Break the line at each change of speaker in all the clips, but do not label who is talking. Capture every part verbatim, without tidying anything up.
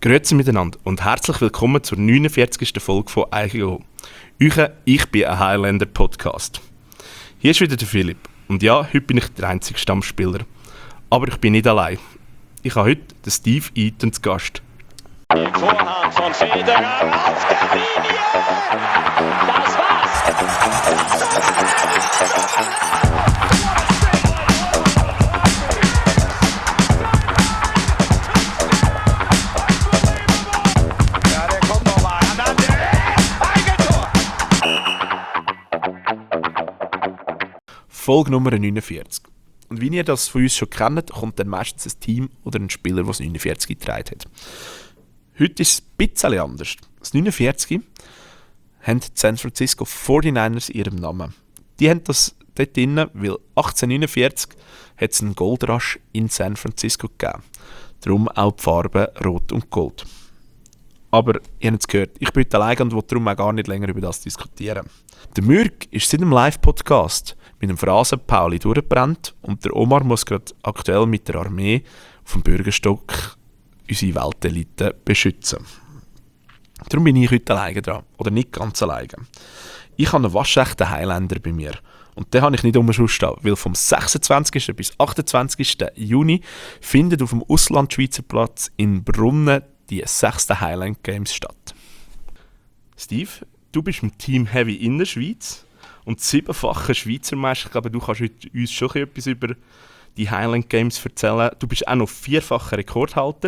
Grüezi miteinander und herzlich willkommen zur neunundvierzigsten Folge von «Eichigo». Uche, ich bin ein Highlander-Podcast. Hier ist wieder der Philipp und ja, heute bin ich der einzige Stammspieler. Aber ich bin nicht allein. Ich habe heute den Steve Eaton zu Gast.
Vorhand von Federer auf der Linie! Das war's!
Folge Nummer neunundvierzig. Und wie ihr das von uns schon kennt, kommt dann meistens ein Team oder ein Spieler, der das neunundvierzig getragen hat. Heute ist es ein bisschen anders. Das neunundvierzig haben die San Francisco forty-niners in ihrem Namen. Die haben das dort drin, weil achtzehnhundertneunundvierzig hat es einen Goldrush in San Francisco gegeben. Darum auch die Farben Rot und Gold. Aber ihr habt es gehört, ich bin heute allein und will darum auch gar nicht länger über das diskutieren. Der Mürk ist seit dem Live-Podcast mit dem Phrasen-Pauli durchgebrannt und der Omar muss gerade aktuell mit der Armee auf dem Bürgerstock unsere Weltelite beschützen. Darum bin ich heute alleine dran. Oder nicht ganz alleine. Ich habe einen waschechten Highlander bei mir. Und den habe ich nicht umsonst stehen, weil vom sechsundzwanzigsten bis achtundzwanzigsten Juni findet auf dem Ausland-Schweizer Platz in Brunnen die sechsten Highland Games statt. Steve, du bist im Team Heavy in der Schweiz und siebenfacher Schweizer Meister. Ich glaube, du kannst heute uns schon etwas über die Highland Games erzählen. Du bist auch noch vierfacher Rekordhalter.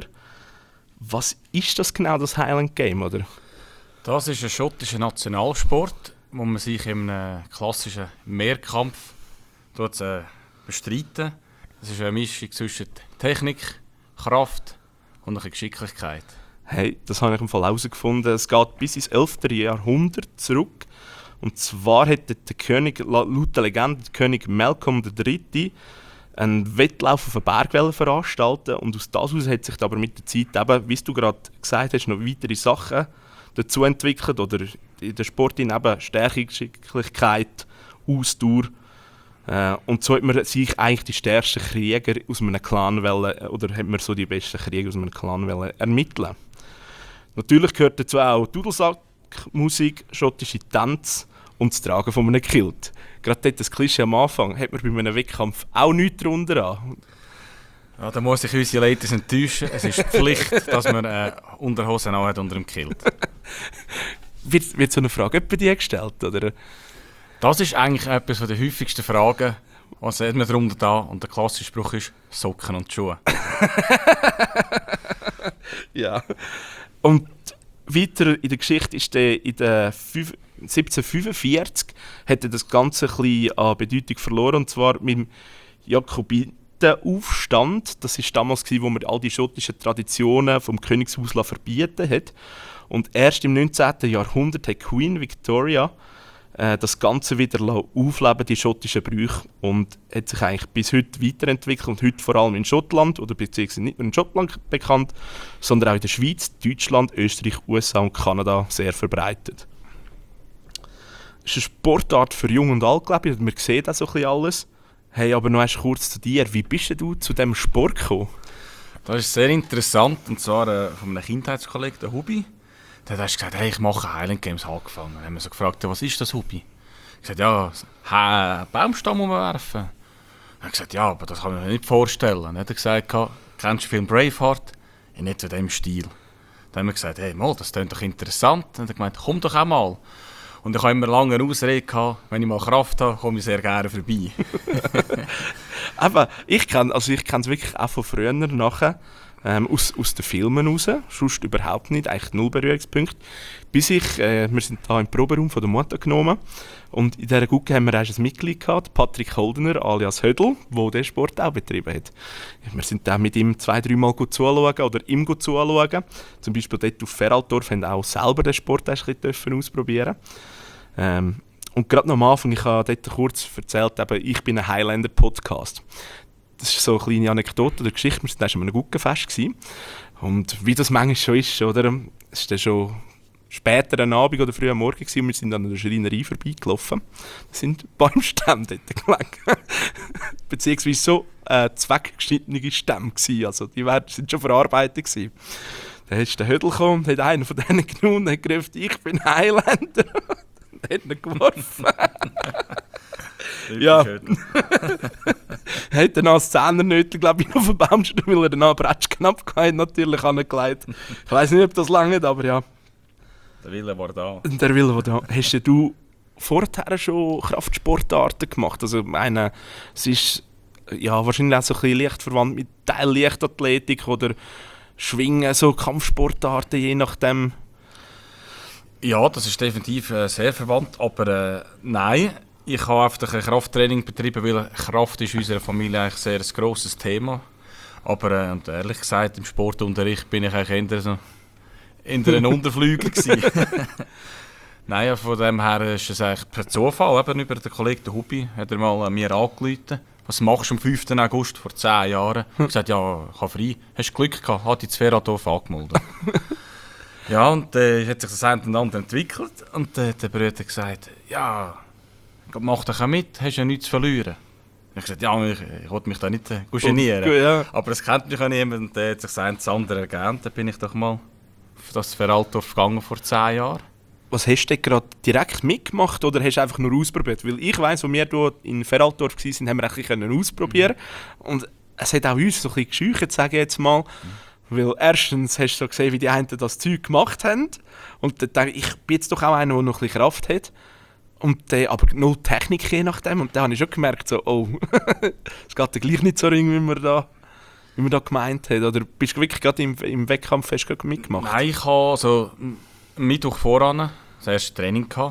Was ist das genau, das Highland Game, oder?
Das ist ein schottischer Nationalsport, wo man sich in einem klassischen Mehrkampf dort, äh, bestreiten. Das ist eine Mischung zwischen Technik, Kraft und ein bisschen Geschicklichkeit.
Hey, das habe ich im Fall herausgefunden. Es geht bis ins elften Jahrhundert zurück. Und zwar hat der König, laut der Legende, der König Malcolm der Dritte einen Wettlauf auf einen Berg veranstalten. Und aus das heraus hat sich aber mit der Zeit, eben, wie du gerade gesagt hast, noch weitere Sachen dazu entwickelt. Oder in der Sport eben Stärke, Geschicklichkeit, Ausdauer. Äh, und so hat man sich eigentlich die stärksten Krieger aus einem Clan wollen, oder hat man so die besten Krieger aus einem Clan wollen ermitteln. Natürlich gehört dazu auch Dudelsackmusik, schottische Tänze und das Tragen von einem Kilt. Gerade dort das Klischee am Anfang hat man bei einem Wettkampf auch nichts darunter an.
Ja, da muss ich unsere Ladies enttäuschen. Es ist Pflicht, dass man äh, Unterhosen anhat unter dem Kilt.
wird, wird so eine Frage bei dir gestellt, oder?
Das ist eigentlich etwas der häufigsten Fragen. Was hat man darunter da? Und der klassische Spruch ist Socken und Schuhe.
Ja. Und weiter in der Geschichte ist der in der siebzehnhundertfünfundvierzig hat das Ganze ein bisschen an Bedeutung verloren. Und zwar mit dem Jakobitenaufstand. Das war damals, wo man all die schottischen Traditionen vom Königshaus verbieten hat. Und erst im neunzehnten Jahrhundert hat Queen Victoria das Ganze wieder aufleben, die schottischen Brüche, und hat sich eigentlich bis heute weiterentwickelt und heute vor allem in Schottland, oder beziehungsweise nicht nur in Schottland bekannt, sondern auch in der Schweiz, Deutschland, Österreich, U S A und Kanada sehr verbreitet. Es ist eine Sportart für Jung und Alt, glaube ich, man sieht auch so ein bisschen alles. Hey, aber noch erst kurz zu dir, wie bist du zu diesem Sport gekommen?
Das ist sehr interessant, und zwar äh, von einem Kindheitskollegen, der Hubi. Dann hast du gesagt, hey, ich mache Highland Games angefangen. Dann haben wir so gefragt, was ist das Hobby? Ich habe gesagt, ja, einen Baumstamm umwerfen. Dann habe ich gesagt, ja, aber das kann ich mir nicht vorstellen. Dann hat er gesagt, kennst du den Film Braveheart? In etwa diesem Stil. Dann haben wir gesagt, hey, mal, das klingt doch interessant. Dann hat er gemeint, komm doch auch mal. Und ich habe immer lange eine Ausrede gehabt, wenn ich mal Kraft habe, komme ich sehr gerne vorbei.
Aber ich kenne also ich es wirklich auch von früher nachher. Ähm, aus, aus den Filmen raus, sonst überhaupt nicht, eigentlich null Berührungspunkte. Bis ich, äh, wir sind hier im Proberaum von der Mutter genommen und in dieser Gucke haben wir erst ein Mitglied gehabt, Patrick Holdener alias Hödel, der diesen Sport auch betrieben hat. Wir sind dann mit ihm zwei, dreimal zuschauen oder ihm zuschauen. Zum Beispiel dort auf Feraldorf haben auch selber den Sport ein bisschen ausprobieren. Ähm, und gerade noch am Anfang, ich habe dort kurz erzählt, eben, ich bin ein Highlander-Podcast. Das ist so eine kleine Anekdote oder Geschichte. Wir waren an einem Guggenfest. Und wie das manchmal schon ist, oder? Es war schon später am Abend oder früh am Morgen gewesen, und wir sind dann an der Schreinerei vorbeigelaufen. Da sind Baumstämme dort gelegen. Beziehungsweise so äh, zweckgeschnittene Stämme gewesen. Also die waren, sind schon verarbeitet gewesen. Dann ist der Hödel gekommen und hat einen von denen genommen und hat gerufen, ich bin Highlander. Und hat ihn geworfen. Ja. Er hat dann als Zehnernötchen, glaube ich, noch auf den Baumstamm, weil er dann einen Bretschknapp hatte, natürlich angelegt. Ich weiss nicht, ob das lange, aber ja.
Der Wille war da.
Der Wille war da. Hast du vorher schon Kraftsportarten gemacht? Also, ich meine, es ist ja, wahrscheinlich auch so ein bisschen leicht verwandt mit Teil Leichtathletik oder Schwingen, so Kampfsportarten, je nachdem.
Ja, das ist definitiv äh, sehr verwandt, aber äh, nein. Ich habe einfach ein Krafttraining betrieben, weil Kraft ist in unserer Familie eigentlich sehr ein grosses Thema. Aber äh, und ehrlich gesagt, im Sportunterricht bin ich eigentlich eher so in einer Unterflügel gewesen. Nein, ja, von dem her ist es eigentlich per Zufall. Eben über den Kollegen der Hubi hat er mal mir angerufen. Was machst du am fünften August vor zehn Jahren? Ich habe gesagt, ja, ich habe frei. Hast du Glück gehabt, hat dich das Ferradorf angemeldet. Ja, und dann äh, hat sich das eine und andere entwickelt. Und äh, der Bruder hat gesagt, ja, mach doch auch mit, hast ja nichts zu verlieren. Ich habe gesagt, ja, ich, ich wollte mich da nicht äh, genieren.
Oh, ja.
Aber es kennt mich auch niemand und dann hat sich das eine und andere ergeben. Dann bin ich doch mal auf das Feraldorf gegangen vor zehn Jahren.
Was hast du denn gerade direkt mitgemacht oder hast du einfach nur ausprobiert? Weil ich weiss, als wir hier in Feraldorf waren, haben wir eigentlich können ausprobieren. Mhm. Und es hat auch uns so ein bisschen gescheucht, sage ich jetzt mal. Mhm. Weil erstens hast du so gesehen, wie die einen das Zeug gemacht haben. Und dann dachte ich, ich bin jetzt doch auch einer, der noch ein bisschen Kraft hat. Und dann aber null Technik je nachdem. Und dann habe ich schon gemerkt, so, oh, es geht ja gleich nicht so ring, wie man da, wie man da gemeint hat. Oder bist du wirklich gerade im, im Wettkampf hast du mitgemacht?
Nein, ich habe also Mittwoch voran das erste Training gehabt.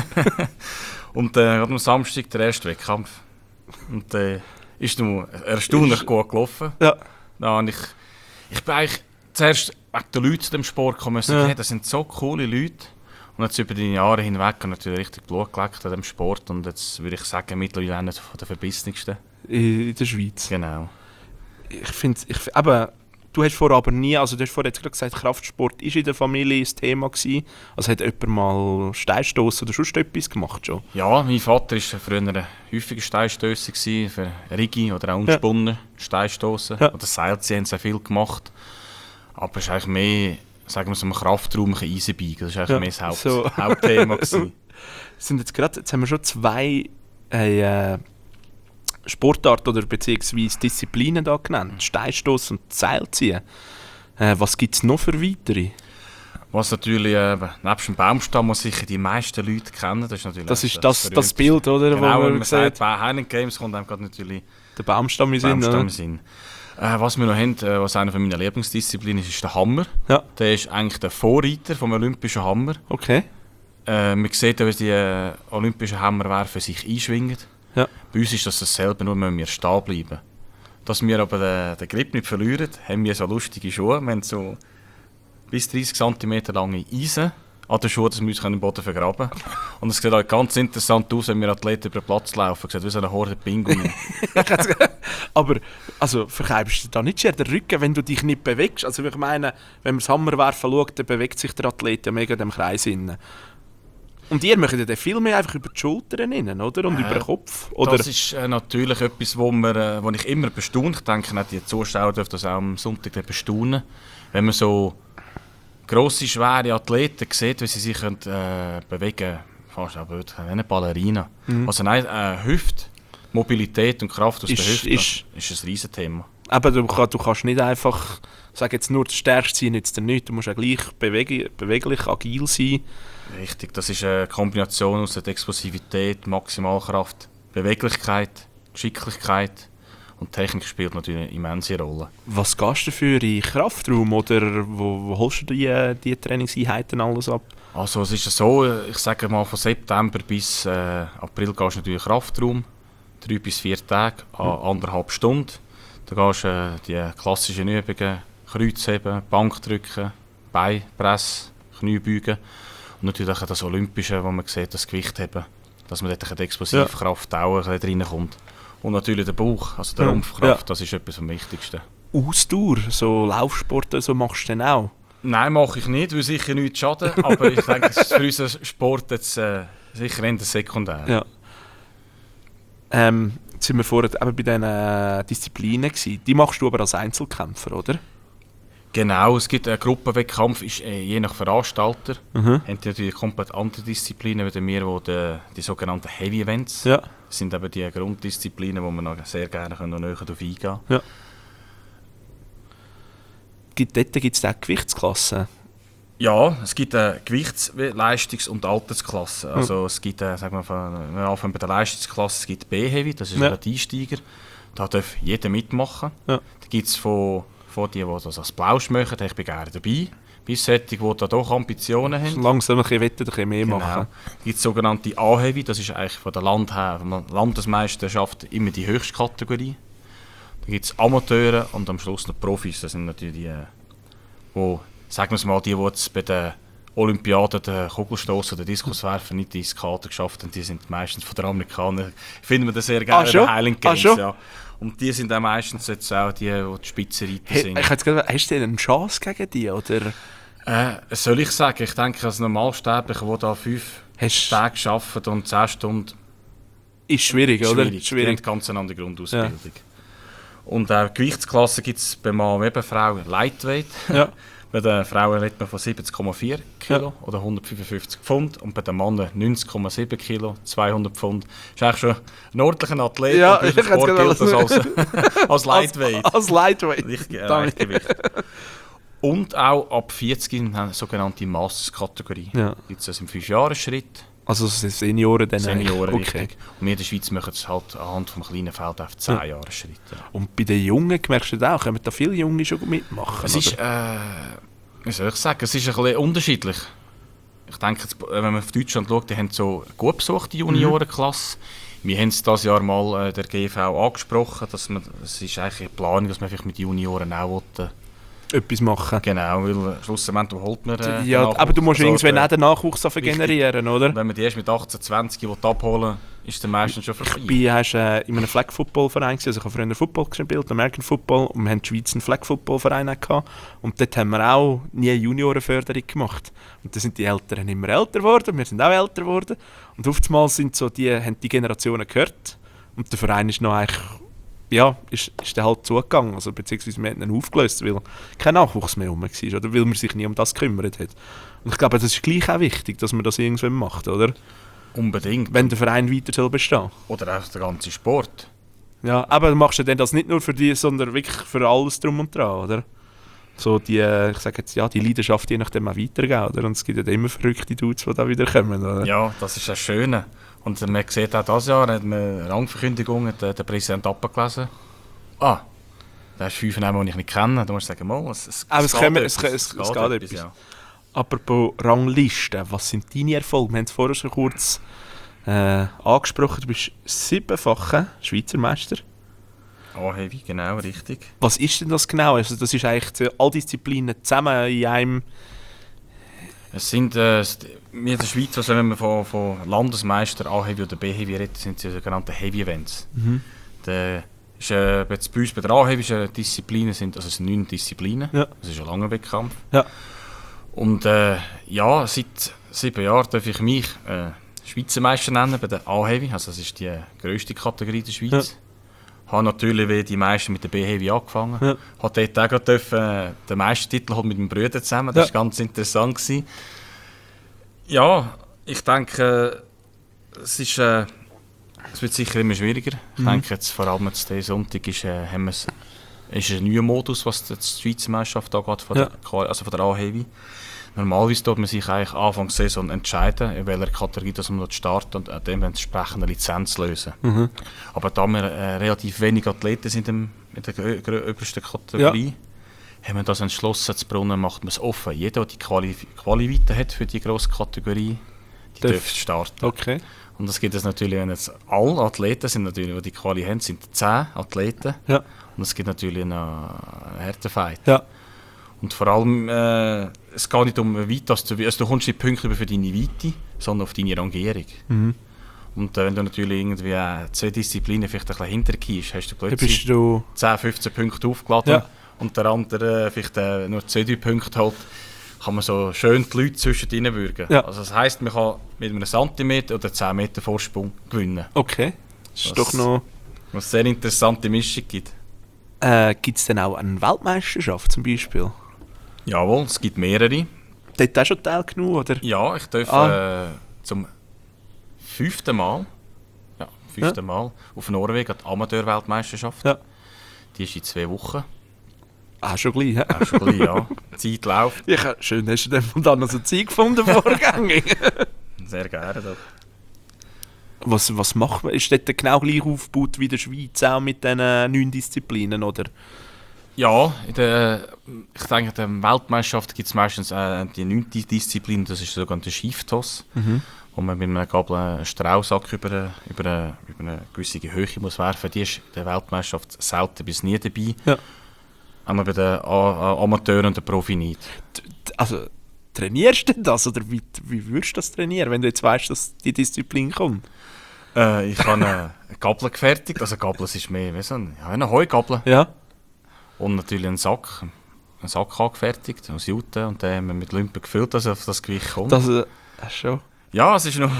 Und äh, am Samstag der erste Wettkampf. Und äh, ist dann erstaunlich ist, gut gelaufen.
Ja.
Dann ich, ich bin eigentlich zuerst wegen den Leuten zu dem Sport gekommen und gesagt, hey, das sind so coole Leute. Und jetzt über die Jahre hinweg habe ich natürlich richtig Blut geleckt an diesem Sport. Und jetzt würde ich sagen, mittlerweile einer der verbissensten.
In der Schweiz?
Genau.
Ich finde, ich, aber du hast vorher aber nie, also du hast vorher jetzt gerade gesagt, Kraftsport war in der Familie das Thema gewesen. Also hat jemand mal Steinstossen oder sonst etwas gemacht schon?
Ja, mein Vater war früher ein häufiger Steinstösser gewesen, für Rigi oder auch Unspunnen, ja. Steinstossen. Ja. Oder Seilziehen haben sehr viel gemacht. Aber es ist eigentlich mehr, sagen wir so, im Kraftraum ein Eisenbiegen. Das war eigentlich ja, mehr das Haupt,
so.
Hauptthema gewesen.
Sind jetzt, grad, jetzt haben wir schon zwei äh, Sportarten oder beziehungsweise Disziplinen da genannt. Steinstoss und Seilziehen. Äh, was gibt es noch für weitere?
Was natürlich, äh, nebst dem Baumstamm, was sicher die meisten Leute kennen, das ist natürlich
das, ist das, das, das Bild, oder?
Genau,
wo
wenn man sagt, bei Highland Games kommt einem gerade natürlich
der Baumstamm in Sinn.
Baumstamm Sinn. Äh, was wir noch haben, äh, was einer meiner Lieblingsdisziplinen ist, ist der Hammer. Ja. Der ist eigentlich der Vorreiter vom olympischen Hammer.
Okay.
Äh, man sieht, wie die äh, olympischen Hammerwerfer sich einschwingen. Ja. Bei uns ist das dasselbe, nur müssen wir stehen bleiben. Dass wir aber den, den Grip nicht verlieren, haben wir so lustige Schuhe. Wir haben so bis dreißig Zentimeter lange Eisen an den Schuhen, dass wir uns im Boden vergraben können. Und es sieht auch ganz interessant aus, wenn wir Athleten über den Platz laufen. Es sieht wie so eine Horde Pinguine.
Aber also, verkeibst du da nicht den Rücken, wenn du dich nicht bewegst? Also ich meine, wenn man das Hammerwerfen schaut, dann bewegt sich der Athlet ja mega in dem Kreis innen. Und ihr möchtet ja dann viel mehr einfach über die Schultern rein, oder? Und äh, über den Kopf? Oder?
Das ist äh, natürlich etwas, wo, wir, äh, wo ich immer bestaune. Ich denke, auch die Zuschauer dürfen das auch am Sonntag bestaunen. Wenn man so grosse, schwere Athleten sieht, wie sie sich können, äh, bewegen können, fast auch blöd, wie eine Ballerina. Mhm. Also nein, äh, Hüft, Mobilität und Kraft aus ist, der Hüfte ist, ist ein Riesenthema.
Aber du, du kannst nicht einfach, sag jetzt nur, der Stärkste sein nützt dir nichts. Du musst auch gleich beweg- beweglich, agil sein.
Richtig, das ist eine Kombination aus der Explosivität, Maximalkraft, Beweglichkeit, Geschicklichkeit und Technik spielt natürlich eine immense Rolle.
Was gehst du für in Kraftraum oder wo, wo holst du die, die Trainingseinheiten alles ab?
Also es ist so, ich sage mal von September bis äh, April gehst du natürlich in Kraftraum, drei bis vier Tage, an mhm. anderthalb Stunden. Da gehst du äh, die klassischen Übungen, Kreuzheben, Bankdrücken, Beinpress, Kniebeugen. Und natürlich auch das Olympische, wo man sieht, das Gewicht haben, dass man dort die Explosivkraft ja. auch reinkommt. Und natürlich der Bauch, also der ja. Rumpfkraft, ja. das ist etwas am wichtigsten.
Ausdauer, so Laufsport, so machst du denn auch?
Nein, mache ich nicht, weil sicher nichts schaden. Aber ich denke, es ist für unseren Sport jetzt äh, sicher eher sekundär.
Ja. Ähm, jetzt sind wir vorher eben bei diesen äh, Disziplinen gewesen. Die machst du aber als Einzelkämpfer, oder?
Genau, es gibt einen Gruppenwettkampf, ist äh, je nach Veranstalter.
Mhm.
Haben die natürlich komplett andere Disziplinen, wie wir, wo die, die sogenannten Heavy Events.
Ja.
Das sind eben die Grunddisziplinen, wo wir noch sehr gerne noch näher darauf eingehen können.
Ja. Gibt, dort gibt es auch Gewichtsklassen.
Ja, es gibt eine Gewichts-, Leistungs- und Altersklasse. Also es gibt, äh, sagen wir, von, wenn wir anfangen bei der Leistungsklasse, es gibt B-Heavy, das ist
Ja.
ein Einsteiger. Da darf jeder mitmachen.
Ja.
Da gibt es von, von die, die das als Blausch machen, ich bin gerne dabei. Bis solche, die da doch Ambitionen haben.
Langsam ein bisschen wetten, ein bisschen mehr
Genau.
machen.
Es gibt sogenannte A-Heavy, das ist eigentlich von der Land her, von der Landesmeisterschaft immer die höchste Kategorie. Da gibt es Amateure und am Schluss noch Profis. Das sind natürlich die, wo, sagen wir es mal, die, die jetzt bei den Olympiaden den Kugelstoss oder Diskuswerfen nicht ins Kader geschafft haben, die sind meistens von den Amerikanern. Finden wir das sehr gerne
Ah, schon?
bei Highland
Ah,
Games.
schon?
Ja. Und die sind auch meistens jetzt auch die, die die Spitzenreiter
Hey,
sind.
ich hätte gedacht, hast du denn eine Chance gegen die? Oder
Äh, was soll ich sagen? Ich denke, als Normalsterblicher, der da fünf
hast,
Tage arbeitet und zehn Stunden,
ist schwierig, oder?
schwierig. Die
Schwierig.
haben ganz eine andere Grundausbildung. Und auch Gewichtsklassen gibt es bei Mann und bei Frau Lightweight.
Ja.
Bei den Frauen redet man von siebzig Komma vier Kilo oder hundertfünfundfünfzig Pfund und bei den Männern neunzig Komma sieben Kilo, zweihundert Pfund. Ist eigentlich schon ein ordentlicher Athlet,
Ja,
und
ich
im
hätte
Sport
gerade
gilt das als, als Lightweight.
Als, als Lightweight.
Richtig, äh,
Damit.
Leichtgewicht. Und auch ab vierzig haben eine sogenannte Masters-Kategorie.
Ja.
Gibt es das im fünf Jahre Schritt.
Also
Senioren,
Senioren dann eigentlich. Okay.
richtig. Und wir in der Schweiz machen es halt anhand vom kleinen Feld auf zehn Jahre Schritt. Ja.
Und bei den Jungen, merkst du das auch, können da viele Junge schon mitmachen?
Es ist, äh, wie soll ich sagen, es ist ein bisschen unterschiedlich. Ich denke, jetzt, wenn man auf Deutschland schaut, die haben so eine gut besuchte Juniorenklasse. Wir haben es dieses Jahr mal äh, der G V angesprochen, dass man, es ist eigentlich eine Planung, dass man vielleicht mit Junioren auch will, äh,
etwas machen.
genau, weil schlussendlich holt man äh,
Ja,
den
aber du musst
Nachwuchs.
irgendwann
Also,
auch den Nachwuchs
Richtig.
generieren, oder?
wenn man die erst mit achtzehn, zwanzig will abholen, ist der meistens schon vorbei.
Ich bin hast, äh, in einem Flag-Football-Verein, also ich habe früher Football gespielt, American Football, und wir haben in der Schweiz einen Flag-Football-Verein gehabt. Und dort haben wir auch nie Juniorenförderung gemacht. Und da sind die Älteren immer älter geworden, wir sind auch älter geworden. Und oftmals sind so die, haben die Generationen gehört. Und der Verein ist noch eigentlich, ja, ist, ist dann halt zugegangen, also beziehungsweise wir haben ihn aufgelöst, weil kein Nachwuchs mehr rum war, oder weil man sich nie um das gekümmert hat. Und ich glaube, das ist gleich auch wichtig, dass man das irgendwann macht, oder?
Unbedingt.
Wenn der Verein weiter soll bestehen.
Oder auch der ganze Sport.
Ja, aber du machst ja dann das nicht nur für die, sondern wirklich für alles drum und dran, oder? So die, äh, ich sage jetzt, ja, die Leidenschaft je nachdem auch weitergehen, oder? Und es gibt ja immer verrückte Dudes, die da wieder kommen, oder?
Ja, das ist das Schöne. Und man sieht auch dieses Jahr, hat man eine Rangverkündigung, hat der Präsident abgelesen. Ah, der ist fünf Namen, die ich nicht kenne. Da musst du sagen, mal, es, es,
Aber es,
geht
kommen,
etwas,
es, es, es, es geht etwas.
ja.
Apropos Rangliste, was sind deine Erfolge? Wir haben es vorher schon kurz äh, angesprochen, du bist siebenfacher Schweizer Meister.
A-Heavy, genau, richtig.
Was ist denn das genau? Also das ist eigentlich so alle Disziplinen zusammen in einem...
Es sind, äh, wir in der Schweiz, also wenn wir von, von Landesmeister A-Heavy oder B-Heavy reden, sind die sogenannten Heavy Events.
Mhm.
Der ist, äh, jetzt bei uns bei der A-Heavy ist, äh, Disziplinen sind, also es sind neun Disziplinen.
Ja.
Das ist ein langer Wettkampf.
Ja.
Und äh, ja, seit sieben Jahren darf ich mich äh, Schweizer Meister nennen bei der A-Heavy. Also das ist die grösste Kategorie der Schweiz. Ja. Habe natürlich wie die meisten mit der B-Heavy angefangen.
Ja.
Habe dort auch gerade dürfen, äh, den Meistertitel halt mit meinem Bruder zusammen. Das war
Ja.
ganz interessant gewesen. Ja, ich denke, äh, es ist, äh, es wird sicher immer schwieriger. Ich
Mhm.
denke jetzt vor allem jetzt diesen Sonntag ist, äh, haben wir's, ist ein neuer Modus, was die Schweizer Meisterschaft angeht, von
Ja.
der, Quali- also von der A-Heavy. Normalerweise tut man sich eigentlich Anfang der Saison entscheiden, in welcher Kategorie dass man startet und dementsprechend eine Lizenz lösen.
Mhm.
Aber da wir äh, relativ wenig Athleten sind in der grö- grö- obersten Kategorie, haben wir das entschlossen, zu Brunnen macht man es offen. Jeder, der die Quali, Quali weiter hat für die grosse Kategorie, die
Darf-
dürfen starten.
Okay.
Und das gibt es natürlich, wenn jetzt alle Athleten sind, natürlich, die die Quali haben, sind zehn Athleten.
Ja.
Und es gibt natürlich einen harten Fight.
Ja.
Und vor allem, äh, es geht nicht um Weite, also du, also du kommst nicht Punkte über für deine Weite, sondern auf deine Rangierung.
Mhm.
Und äh, wenn du natürlich irgendwie äh, zwei Disziplinen vielleicht ein bisschen hintergehst, hast du
Dann
plötzlich
bist du...
zehn, fünfzehn Punkte aufgeladen
Ja.
und der andere äh, vielleicht äh, nur zwei, drei Punkte hat, kann man so schön die Leute zwischen ihnen würgen.
Ja.
Also das heisst, man kann mit einem Zentimeter oder zehn Meter Vorsprung gewinnen.
Okay. Das ist
Das-
doch noch...
Was eine sehr interessante Mischung gibt.
Äh, gibt es denn auch eine Weltmeisterschaft zum Beispiel?
Jawohl, es gibt mehrere.
Dort auch schon teilgenommen, oder?
Ja, ich darf
Ah.
äh, zum fünften Mal, ja, fünften
Ja.
Mal auf Norwegen an die Amateurweltmeisterschaft.
Ja.
Die ist in zwei Wochen.
Ah, schon gleich, hä?
Auch schon ein bisschen, ja. Die Zeit läuft.
Ja, schön, hast du dann von dann noch so Zeit gefunden, vorgängig.
Sehr gerne. Doch.
Was, was macht man? Ist dort genau gleich aufgebaut wie in der Schweiz, auch mit diesen neun Disziplinen, oder?
Ja, in der, ich denke, in der Weltmeisterschaft gibt es meistens äh, die neunte Disziplin, das ist der sogenannte Schieftoss,
Mhm.
wo man mit einem Gabel einen Straußsack über eine, über, eine, über eine gewisse Höhe muss werfen. Die ist in der Weltmeisterschaft selten bis nie dabei.
Ja.
Aber bei den A- A- Amateuren und den Profi nicht.
D- d- Also, trainierst du denn das, oder wie, wie würdest du das trainieren, wenn du jetzt weißt, dass die Disziplin kommt?
Äh, ich habe eine, eine Gabel gefertigt, also Gabel ist mehr wie so ein, ja, eine Heugabel.
Ja.
Und natürlich einen Sack, einen Sack angefertigt aus Jute und den haben wir mit Lümpen gefüllt, dass er auf das Gewicht kommt.
Das, äh, das schon.
Ja, es ist noch...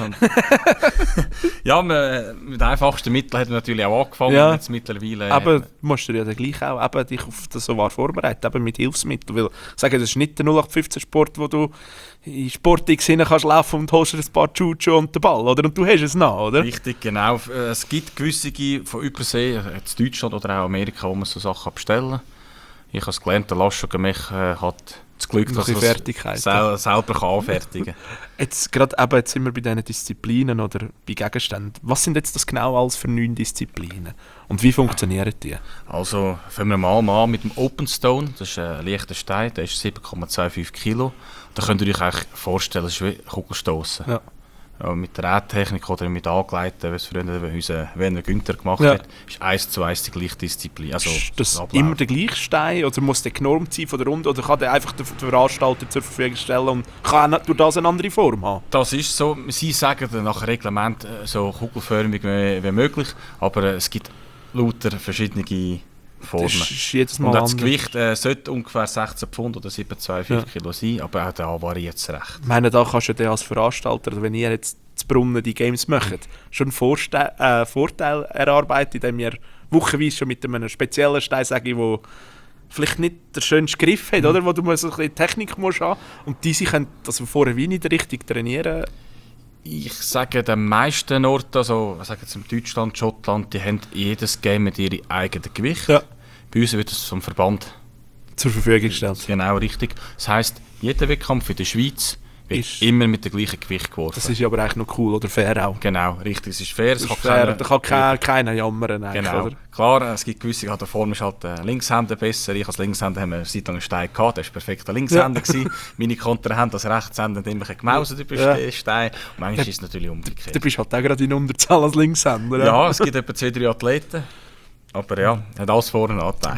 ja, man, mit den einfachsten Mitteln hat man natürlich auch angefangen.
Ja.
Jetzt mittlerweile...
Aber du musst dir ja dann gleich auch eben dich auf das so vorbereiten, eben mit Hilfsmitteln. Weil, ich sage, das ist nicht der null acht fünfzehn Sport, wo du in Sportix hinein kannst laufen und holst dir ein paar Chuchu und den Ball, oder? Und du hast es noch, oder?
Richtig, genau. Äh, Es gibt gewisse von Übersee, äh, in Deutschland oder auch Amerika, wo man so Sachen bestellen kann. Ich habe es gelernt, der Lascho Gemech äh, hat das Glück,
Noch
dass
ein
er
bisschen
es
Fertigkeit,
sel selber kann anfertigen kann.
Jetzt, gerade eben, jetzt sind wir bei diesen Disziplinen oder bei Gegenständen. Was sind jetzt das genau alles für neun Disziplinen? Und wie funktionieren die?
Also fangen wir mal an mit dem Open Stone. Das ist ein leichter Stein, der ist sieben Komma fünfundzwanzig Kilo. Da könnt ihr euch eigentlich vorstellen, das ist wie Kugelstossen.
Ja.
Ja, mit Rättechnik oder mit Angeleiten, wie es früher unser Werner Günther gemacht
Ja.
hat, ist eins zu eins die gleiche Disziplin. Also,
Ist das
der Ablauf.
immer der gleiche Stein oder muss der genormt sein von der Runde oder kann der einfach der Veranstalter zur Verfügung stellen und kann auch durch das eine andere Form haben?
Das ist so, sie sagen dann nach Reglement äh, so kugelförmig wie, wie möglich, aber äh, es gibt lauter verschiedene Formen.
Das ist jedes Mal
Und auch das
anders.
Gewicht äh, sollte ungefähr sechzehn Pfund oder sieben Komma fünfundzweißig
Ja.
Kilo sein, aber auch da variiert es recht.
Ich meine, da kannst du ja dann als Veranstalter, oder wenn ihr jetzt zu Brunnen die Games macht, schon einen Vorste äh, Vorteil erarbeiten, indem ihr wochenweise schon mit einem speziellen Stein, sage ich, wo vielleicht nicht den schönsten Griff hat, oder? Wo du musst ein bisschen Technik musst haben und diese können das vorher wie nicht richtig trainieren.
Ich sage, den meisten Orten, also ich sage jetzt in Deutschland, Schottland, die haben jedes Game mit ihrem eigenen Gewicht.
Ja.
Bei uns wird es vom Verband
Zur Verfügung gestellt.
genau richtig. Das heisst, jeder Wettkampf in der Schweiz wird
Ist-
immer mit dem gleichen Gewicht geworfen.
Das ist aber eigentlich noch cool oder fair auch.
Genau, richtig, es ist fair. Es
Das
kann
ist fair.
keiner-
Da kann keiner, keiner jammern eigentlich,
Genau.
oder?
Klar, es gibt gewisse, ja, der Form ist halt der Linkshänder besser. Ich als Linkshänder haben wir eine Zeit lang einen Stein gehabt, der war perfekter Linkshänder. gewesen. Meine Kontrahenten als Rechtshänder haben immer gemauset über
Ja.
den Stein. Und manchmal ist es natürlich umgekehrt.
Du bist halt auch gerade in Unterzahl als Linkshänder.
Ja, es gibt etwa zwei, drei Athleten. Aber ja, hat alles Vor- und Nachteile.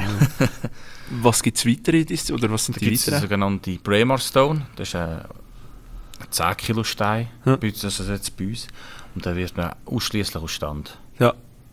Was gibt es weitere Disziplinen? Oder was sind
Da
die
gibt es den
weiteren?
sogenannten Braemar Stone. Das ist ein zehn Kilo Stein.
Ja.
Bei uns, also jetzt bei uns. Und der wird man ausschließlich aus Stand.
Ja.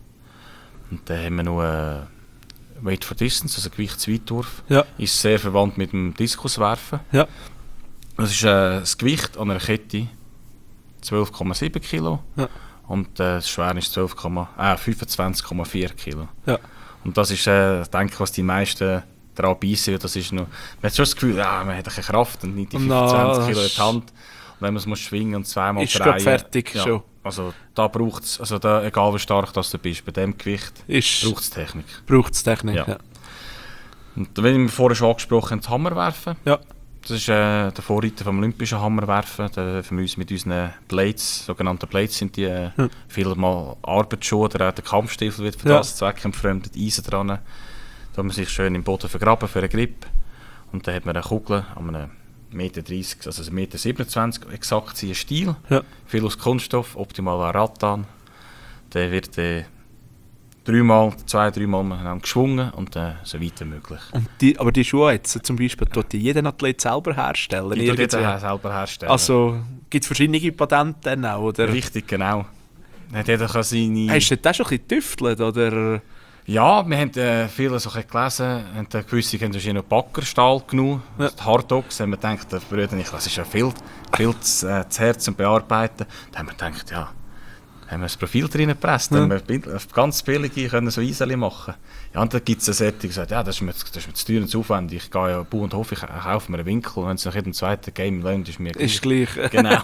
Und dann haben wir noch äh, Weight for Distance, also Gewichtsweitwurf.
Ja.
Ist sehr verwandt mit dem Diskuswerfen.
Ja.
Das ist äh, das Gewicht an einer Kette zwölf Komma sieben Kilo.
Ja.
Und äh, das Schwer ist zwölf, äh, fünfundzwanzig Komma vier Kilo.
Ja.
Und das ist, äh, ich denke, was die meisten daran beißen, das ist noch, man hat schon das Gefühl, ja, man hat keine Kraft und nicht die
Na,
fünfundzwanzig Kilo in
das
die Hand. Und wenn man es muss schwingen und zweimal
Ist
drehen.
gerade fertig
ja,
schon.
Also da braucht es, also da, egal wie stark das du bist, bei dem Gewicht
Ist-
braucht es Technik.
Braucht es Technik?
Ja.
Ja.
Und wenn wir vorher schon angesprochen haben, das Hammerwerfen.
Ja.
Das ist äh, der Vorreiter vom olympischen Hammerwerfen. Der, für uns mit unseren Blades, sogenannten Blades, sind die äh,
Hm.
vielmal Arbeitsschuhe oder auch der Kampfstiefel wird für
Ja.
das zweckentfremdet, Eisen dran. Da hat man sich schön im Boden vergraben für einen Grip. Und dann hat man eine Kugel an einem Meter dreißig, also ein Meter siebenundzwanzig exakt seinen Stil.
Ja.
Viel aus Kunststoff, optimal an Rattan. Der wird äh, dreimal, zwei, dreimal miteinander geschwungen und äh, so weit wie möglich.
Und die, aber die Schuhe jetzt zum Beispiel, tut die jeden Athlet selber herstellen?
Die tut
irgendwie?
jeder selber herstellen.
Also gibt es verschiedene Patente dann auch? Oder?
Richtig, genau. Hat jeder kann seine...
Hast du das schon ein bisschen getüftelt? Oder?
Ja, wir haben äh, viele so ein bisschen gelesen, haben äh, gewisse haben wahrscheinlich noch Backerstahl genommen,
Ja.
die Harddogs, haben wir gedacht, der Brüder, ich, das ist ja viel, viel zu, äh, zu Herz und bearbeiten. Da haben wir gedacht, ja, haben wir das Profil drin gepresst,
Ja.
haben wir ganz billige können so Eiseli machen. Ja, und dann gibt es eine Sätze, die gesagt, ja, das ist mir, das ist mir zu teuer und zu aufwendig. Ich gehe ja Bau und Hof, ich kaufe mir einen Winkel und wenn es nach jedem zweiten Game lohnt, ist mir
Ist gleich.
Genau.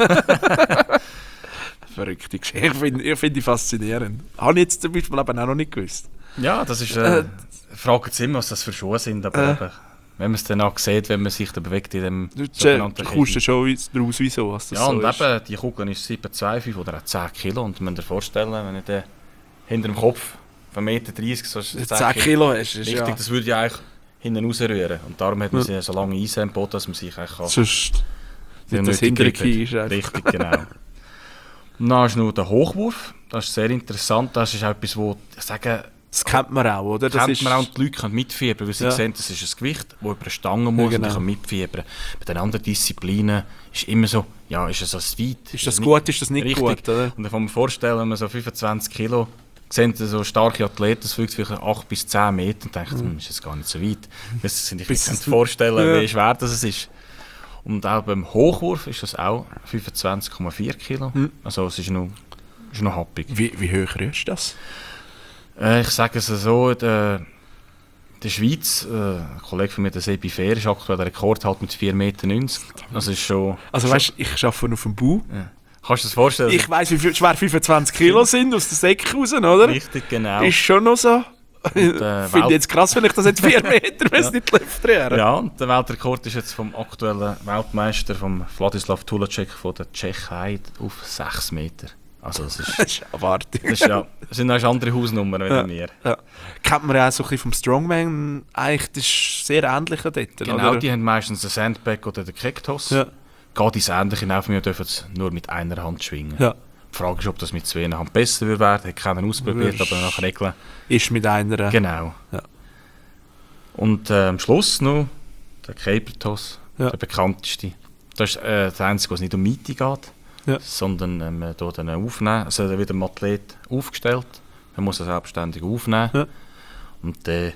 Verrückte Geschichte. Ich finde ich find die faszinierend. Habe ich jetzt zum Beispiel eben auch noch nicht gewusst.
Ja, das ist... Äh, fragen Sie immer, was das für Schuhe sind, aber
Äh.
eben, wenn man es dann auch sieht, wenn man sich da bewegt in dem
Du
sogenannten
kommst ja
Heavy.
schon daraus, wieso, was das
Ja,
so
und
ist.
eben, die Kugel ist sieben Komma zwei fünf oder auch zehn Kilo und man muss sich vorstellen, wenn ich den hinter dem Kopf von eins Meter dreißig so
zehn Kilo hast, ist
Richtig,
ja...
das würde ja eigentlich hinten rausrühren. Und darum hat man sie so lange eingebaut, dass man sich eigentlich kann,
Sonst
die
nicht das
nötige
hintere
Grip hat.
Knie ist einfach.
Richtig, genau. Und dann ist noch der Hochwurf. Das ist sehr interessant. Das ist auch etwas, wo ich sage,
Das kennt man auch, oder? Das
kennt
ist,
man auch, und die Leute können mitfiebern, weil sie
Ja.
sehen, das ist ein Gewicht, das über eine Stange muss
Ja,
und
genau.
ich kann mitfiebern. Bei den anderen Disziplinen ist immer so, ja, ist es das weit?
ist das
es
gut, ist das nicht
Richtig.
gut, oder?
Und dann kann man sich vorstellen, wenn man so fünfundzwanzig Kilo sehen, so starke Athleten, das fliegt vielleicht acht bis zehn Meter und denkt, hm, ist das gar nicht so weit. Das sind ich
Bis-
mir vorstellen,
Ja.
wie schwer das ist. Und auch beim Hochwurf ist das auch fünfundzwanzig Komma vier Kilo.
Hm.
Also es ist noch, ist noch happig.
Wie, wie hoch rührst du das?
Äh, ich sage es so, der, in der Schweiz, äh, ein Kollege von mir, der Sebi Fair, ist aktuell der Rekord halt mit vier Komma neunzig Meter. Das ist schon...
Also weißt du, ich arbeite auf dem Bau.
Ja. Kannst du dir das vorstellen?
Ich weiss, wie viel- schwer fünfundzwanzig Kilo sind aus der Säcke raus, oder?
Richtig, genau.
Ist schon noch so.
äh,
Finde ich
Welt-
jetzt krass, wenn ich das jetzt vier Meter, wenn es nicht die Luft rühren.
Ja, und der Weltrekord ist jetzt vom aktuellen Weltmeister, vom Vladislav Tulacek von der Tschechei, auf sechs Meter. Also das ist...
Das ist abartig.
Das, ist ja, das sind noch andere Hausnummern
Ja.
als wir.
Ja. Kennt man ja auch so ein bisschen vom Strongman, eigentlich, das ist sehr ähnlich dort,
Genau,
oder?
die haben meistens den Sandbag oder den Kicktoss.
Ja.
Geht ins Ähnliche, auch von mir dürfen es nur mit einer Hand schwingen.
Ja.
Die Frage ist, ob das mit zwei Hand besser wird werden. Hat keiner ausprobiert,
Würdest-
aber nach Regeln.
Ist mit einer...
Genau.
Ja.
Und äh, am Schluss noch der Caper-Toss,
Ja.
der bekannteste. Das ist äh, das Einzige, was nicht um Miete geht,
Ja.
sondern äh, man tut ihn aufnehmen. Also da wird ein Athlet aufgestellt, man muss ihn selbstständig aufnehmen.
Ja.
Und dann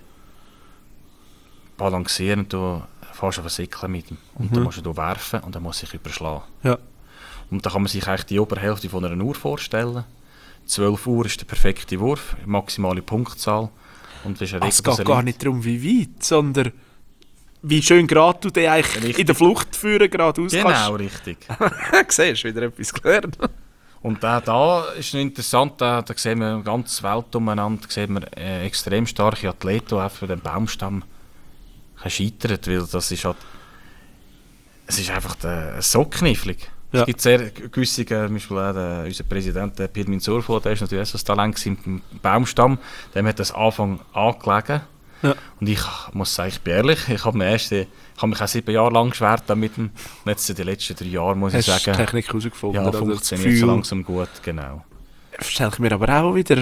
balancieren, du fährst auf ein Säckchen mit ihm. Und dann
Mhm.
musst du ihn werfen und dann muss sich überschlagen.
Ja.
Und da kann man sich eigentlich die Oberhälfte von einer Uhr vorstellen. zwölf Uhr ist der perfekte Wurf, maximale Punktzahl. Und das ist eine
Es
Regel, dass
geht
er
gar nicht darum, wie weit, sondern wie schön gerade du den eigentlich
Richtig.
in der Flucht führen geradeaus
Genau, richtig.
kannst. Siehst du, wieder etwas gelernt.
Und auch da ist noch interessant, da, da sehen wir die ganze Welt umeinander, sehen wir äh, extrem starke Athleten, die einfach für den Baumstamm scheitern, weil das ist halt, es ist einfach äh, so knifflig.
Ja.
Es gibt sehr gewisse, äh, zum Beispiel auch der, unser Präsident der Pirmin Surfo, der ist natürlich auch so ein Talent im Baumstamm, dem hat das Anfang angelegen.
Ja.
Und ich muss sagen, ich bin ehrlich, ich habe mich, erst, ich habe mich auch sieben Jahre lang geschwert damit dem, und jetzt in den letzten drei Jahren muss ich
Hast du
sagen,
die Technik herausgefunden?
ja,
oder das
funktioniert so
Gefühl?
langsam gut, genau.
Stelle ich mir aber auch wieder...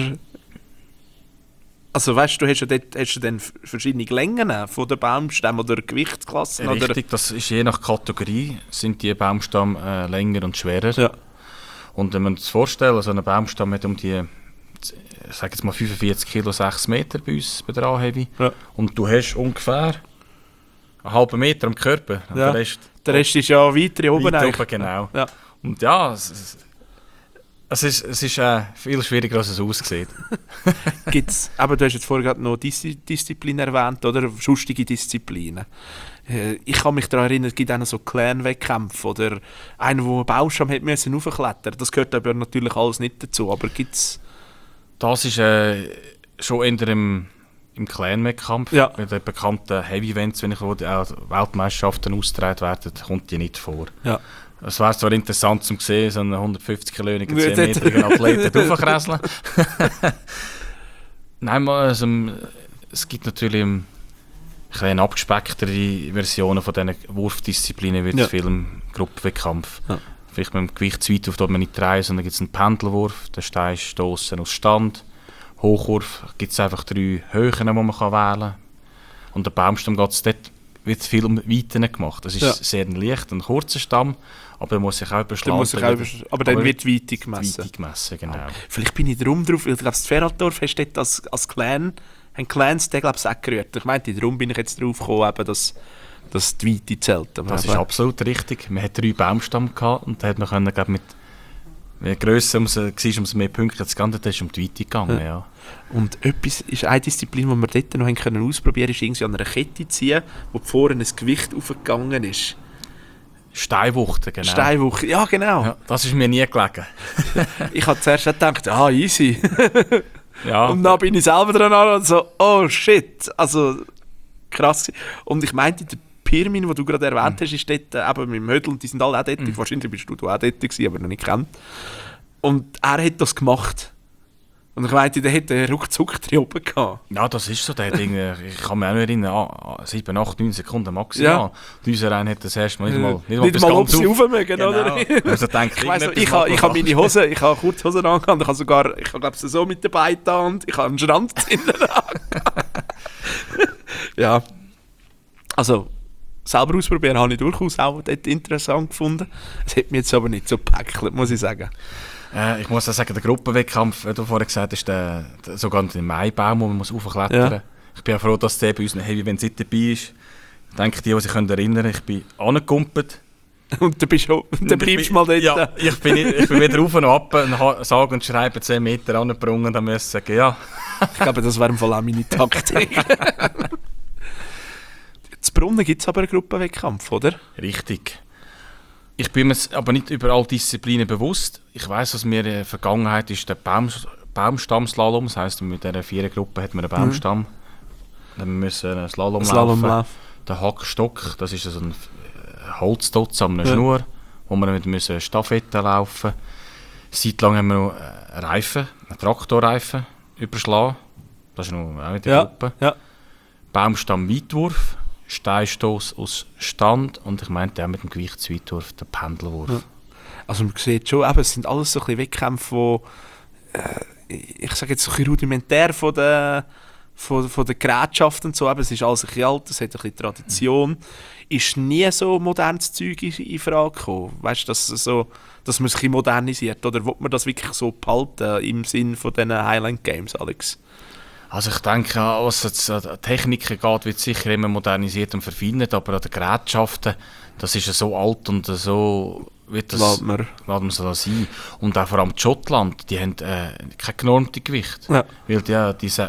Also weißt du, du hast ja dort hast du dann verschiedene Längen von den Baumstämmen oder Gewichtsklassen? Oder?
Richtig, das ist je nach Kategorie, sind die Baumstamm äh, länger und schwerer.
Ja.
Und wenn man sich vorstellt, also ein Baumstamm hat um die, ich sage jetzt mal fünfundvierzig Kilo, sechs Meter bei uns bei der A-Heavy.
Ja.
Und du hast ungefähr einen halben Meter am Körper. Und
Ja.
der Rest
Der Rest ist ja weiter oben.
weit
eigentlich.
oben, genau.
Ja.
Und ja, es, es, es ist, es ist äh, viel schwieriger, als es aussieht.
Gibt's, aber du hast jetzt vorher gerade noch Dis Disziplin erwähnt, oder? Schustige Disziplinen. Äh, Ich kann mich daran erinnern, es gibt auch noch so Clan-Wettkämpfe oder einer, der einen Baumstamm hat müssen raufklettern. Das gehört aber natürlich alles nicht dazu. Aber gibt's...
Das ist äh, schon eher im, im Clan-Wettkampf.
Ja.
Bei den bekannten Heavy-Events, wenn ich will, auch Weltmeisterschaften ausgetragen werden, kommt die nicht vor.
Ja.
Es wäre zwar interessant zu sehen, so einen hundertfünfzig Kilogrammigen,
Ja,
zehn
dort-
Meter Athleten raufkräseln. Nein, mal, also, es gibt natürlich um, eine abgespecktere Versionen von diesen Wurfdisziplinen, wie
Ja.
ja. viel im Gruppenwettkampf.
Ja.
Vielleicht mit dem Gewicht zu weit auf, dort man nicht drehen, sondern gibt es einen Pendelwurf, der Steinstossen aus Stand. Hochwurf gibt es einfach drei Höhen, die man kann wählen kann. Und der Baumstamm geht es dort, wird viel um Weiten gemacht. Es ist
Ja.
sehr ein leicht und kurzer Stamm, aber er muss sich auch
Dann
überschlagen.
muss ich auch, übersch- aber dann wird die Weite gemessen.
Weite gemessen, genau.
Vielleicht bin ich drum drauf, weil ich glaube, das Feraldorf hast dort als, als Clan, haben Clans den glaube ich auch gerührt. Ich meinte, darum bin ich jetzt drauf gekommen, eben, dass, dass die Weite zählt. Aber
Das ist
eben-
absolut richtig. Man hat drei Baumstämme gehabt und da hat man können, glaub, mit, Je grösser es war, umso mehr Punkte es gegangen, das ist um die Weite gegangen, ja. ja.
Und etwas ist eine Disziplin, die wir dort noch haben können ausprobieren, ist irgendwie an einer Kette ziehen, wo vorne ein Gewicht aufgegangen ist.
Steinwuchten, genau.
Steinwuchten, ja genau. Ja,
das ist mir nie gelegen.
Ich habe zuerst gedacht, ah, easy.
Ja.
Und dann bin ich selber dran und so, oh shit, also krass. Und ich meinte, der Pirmin, den du gerade erwähnt hast, ist dort äh, eben mit dem Hödel und die sind alle auch dort. Mhm. Wahrscheinlich bist du auch dort gewesen, aber noch nicht kennt. Und er hat das gemacht. Und ich meinte, der hätte ruckzuck drin oben gehabt.
Ja, das ist so. Der Ding, ich kann mich auch noch erinnern, sieben, acht, neun Sekunden maximal. Ja. Und unser Rennen hat das erste Mal nicht mal, nicht mal,
nicht mal ob sie rauf mögen, genau. Oder?
Also denke,
ich weiss noch, ich habe ha meine Hose, ich habe kurze Hosen angehabt, ich habe sogar, ich glaube so mit dabei da und ich habe einen Schrandzimmer angehabt. Ja, also selber ausprobieren habe ich durchaus auch dort interessant gefunden. Es hat mich jetzt aber nicht so gepäckelt, muss ich sagen.
Äh, ich muss auch sagen, der Gruppenwettkampf, wie du vorhin gesagt hast, der, der sogenannte Maibaum, wo man muss raufklettern muss. Ja. Ich bin auch froh, dass der bei uns Heavy Event dabei ist. Ich denke, die, die sich erinnern können, ich bin angekumpelt.
Und du bist auch, dann bleibst du mal dort.
Ja, ich bin, ich bin wieder rauf und ab und sage und schreibe zehn Meter angebrungen, dann muss ich sagen, ja.
Ich glaube, das wäre im Fall auch meine Taktik. Zu Brunnen gibt es aber einen Gruppenwettkampf, oder?
Richtig. Ich bin mir aber nicht über alle Disziplinen bewusst. Ich weiss, dass mir in der Vergangenheit ist der Baum, Baumstamm-Slalom, das heisst, mit dieser vier Gruppe hat man einen Baumstamm. Mhm. Dann müssen wir einen Slalom, Slalom laufen. laufen. Der Hackstock, das ist so ein Holzdotz an einer ja. Schnur, wo wir mit müssen Stafette laufen. Seit langem haben wir noch einen Reifen, einen Traktorreifen überschlagen. Das ist noch auch in der
ja.
Gruppe.
Ja.
Baumstamm-Weitwurf. Steinstoß aus Stand und ich meinte auch mit dem Gewichtsweitwurf, der Pendelwurf. Ja.
Also man sieht schon, eben, es sind alles so ein bisschen Wettkämpfe, die, äh, ich sage jetzt so ein bisschen rudimentär von der, von, von der Gerätschaft und so, eben, es ist alles ein bisschen alt, es hat ein bisschen Tradition. Mhm. Ist nie so modernes Zeug in, in Frage gekommen? Weißt du, dass, so, dass man sich modernisiert, oder will man das wirklich so behalten im Sinn von diesen Highland Games, Alex?
Also ich denke, was es an Techniken geht, wird sicher immer modernisiert und verfeinert, aber an den Gerätschaften, das ist ja so alt und so wird das,
lässt man,
lässt man so sein. Und auch vor allem Schottland, die haben äh, kein genormtes Gewicht.
Ja.
Weil die, diese,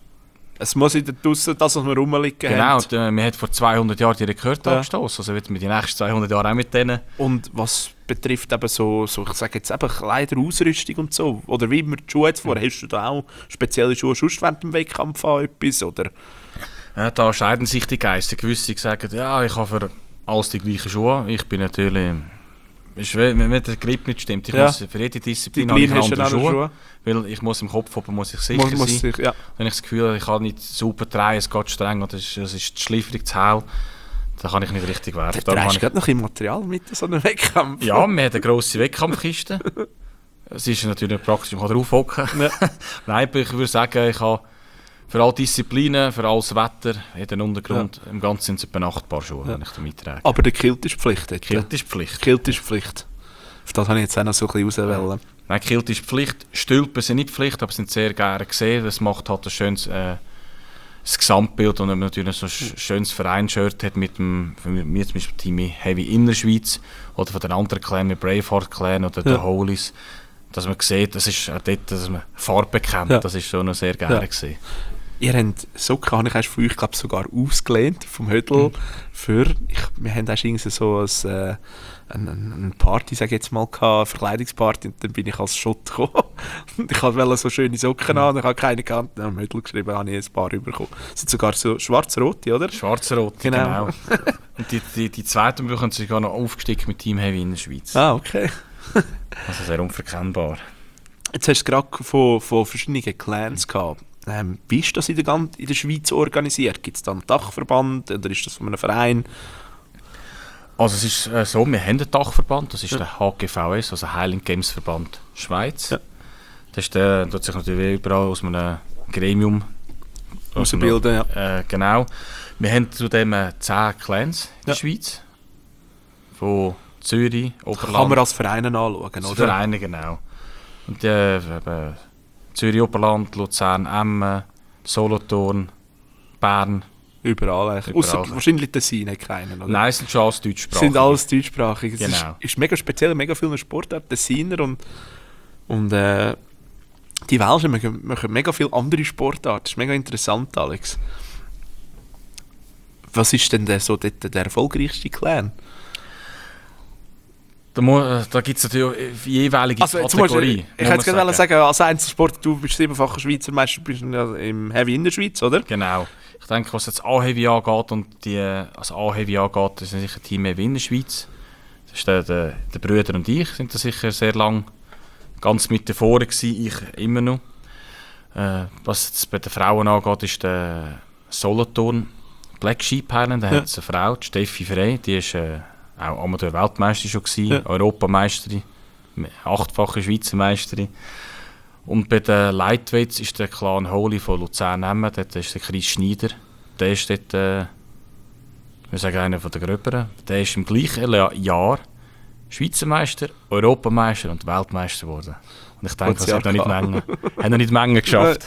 es muss in der Draussen das, was wir rumliegen
genau,
haben.
Genau, man hat vor zweihundert Jahren die Rekorde ja. angestoßen, also wird man die nächsten zweihundert Jahre auch mit denen.
Und was betrifft eben so, so ich sage jetzt eben Kleider, Ausrüstung und so, oder wie wir die Schuhe jetzt vor, hast du da auch spezielle Schuhe sonst während dem Wettkampf an etwas, oder?
Ja, da scheiden sich die Geister. Gewisse sagen, ja, ich habe für alles die gleichen Schuhe. Ich bin natürlich, ist, wenn der Grip nicht stimmt, ich ja. muss für jede Disziplin habe ich andere Schuhe, Schuhe, weil ich muss im Kopf oben muss ich sicher muss, muss sein. Ich, ja. Wenn ich das Gefühl habe, ich kann nicht super drehen, es geht streng oder es ist, ist schliffrig zu hell, dann kann ich nicht richtig werfen.
Du trägst gerade noch ein Material mit so einem Wettkampf.
Ja, wir haben eine grosse Wettkampfkiste. Es ist natürlich praktisch, man kann drauf hocken. Ja. Nein, ich würde sagen, ich habe für alle Disziplinen, für alles Wetter, jeden Untergrund, ja. im Ganzen sind es etwa acht Paar Schuhe, ja. wenn ich da mittrage.
Aber der Kilt ist Pflicht. Jetzt.
Kilt ist Pflicht.
Kilt ist Pflicht. Auf das habe ich jetzt auch noch so ein bisschen rauswählen.
Nein, Kilt ist Pflicht. Stülpen sind nicht Pflicht, aber sind sehr gerne gesehen. Das macht halt ein schönes äh, das Gesamtbild. Und wenn man natürlich so ein schönes Vereinsshirt hat mit dem, mir zum Beispiel Team Heavy Innerschweiz oder von den anderen Clan, mit Braveheart Clan oder ja. den Holies, dass man sieht, das ist auch dort, dass man Farbe kennt. Ja. Das ist schon noch sehr gerne ja. gesehen.
Ihr habt Socken, habe ich erst von euch glaub, sogar ausgelehnt vom Hödel. Mhm. Für, ich, wir haben erst irgendwie so ein, äh, eine, eine Party, sage ich jetzt mal, gehabt, Verkleidungsparty, und dann bin ich als Schott gekommen. Und ich wollte so schöne Socken mhm. an, ich habe keine gehabt. Am Hödel geschrieben, habe ich ein paar bekommen. Das sind sogar so schwarz-rote, oder?
Schwarz-rote, genau. genau. Und die, die, die zweiten bekommen sie sogar noch aufgestiegen mit Team Heavy in der Schweiz.
Ah, okay.
Also sehr unverkennbar.
Jetzt hast du gerade von, von verschiedenen Clans gehabt. Ähm, wie ist das in der, in der Schweiz organisiert? Gibt es da einen Dachverband oder ist das von einem Verein?
Also es ist äh, so, wir haben einen Dachverband, das ist ja. der H G V S, also Highland Games Verband Schweiz. Ja. Das ist der, tut sich natürlich überall aus einem Gremium
ausbilden. Ja.
Äh, genau. Wir haben zudem äh, zehn Clans in der
ja.
Schweiz. Von Zürich, Oberland.
Kann man als Vereine anschauen, oder?
Vereine, genau. Und äh, eben, Zürich, Oberland, Luzern, Emmen, Solothurn, Bern.
Überall eigentlich. Ausser wahrscheinlich Tessin hat keinen, oder?
Nein, es sind schon alles deutschsprachig.
Sind alles deutschsprachig. Es
genau.
ist, ist mega speziell, mega viele Sportarten, Tessiner und Und äh, die Welschen machen, machen mega viele andere Sportarten. Das ist mega interessant, Alex. Was ist denn der, so dort der erfolgreichste Clan?
Da, mu- da gibt es natürlich jeweilige
Also, jetzt
Kategorie.
musst du, ich hätte gerade sagen, als Einzelsport, du bist siebenfacher Schweizer Meister, bist ja im Heavy in der Schweiz, oder?
Genau. Ich denke, was jetzt A-Heavy angeht und die, also A-Heavy angeht, das ist sicher Team Heavy in der Schweiz. Das ist der, der, der Brüder und ich sind da sicher sehr lang ganz mit davor gewesen, ich immer noch. Äh, was jetzt bei den Frauen angeht, ist der Solothurn Black Sheep Highland. Da
Ja.
hat es eine Frau, die Steffi Frey, die ist äh, auch Amateur-Weltmeisterin schon gewesen,
Ja.
Europameisterin, achtfache Schweizer Meisterin. Und bei den Lightweights ist der Clan Holy von Luzern-Emmen, dort ist der Chris Schneider. Der ist dort, äh, ich sagen, einer der Gröberen. Der ist im gleichen Jahr Schweizer Meister, Europameister und Weltmeister geworden. Und ich denke,
Gutes
das hat noch
Jahr
nicht Menge, hat noch nicht Menge geschafft.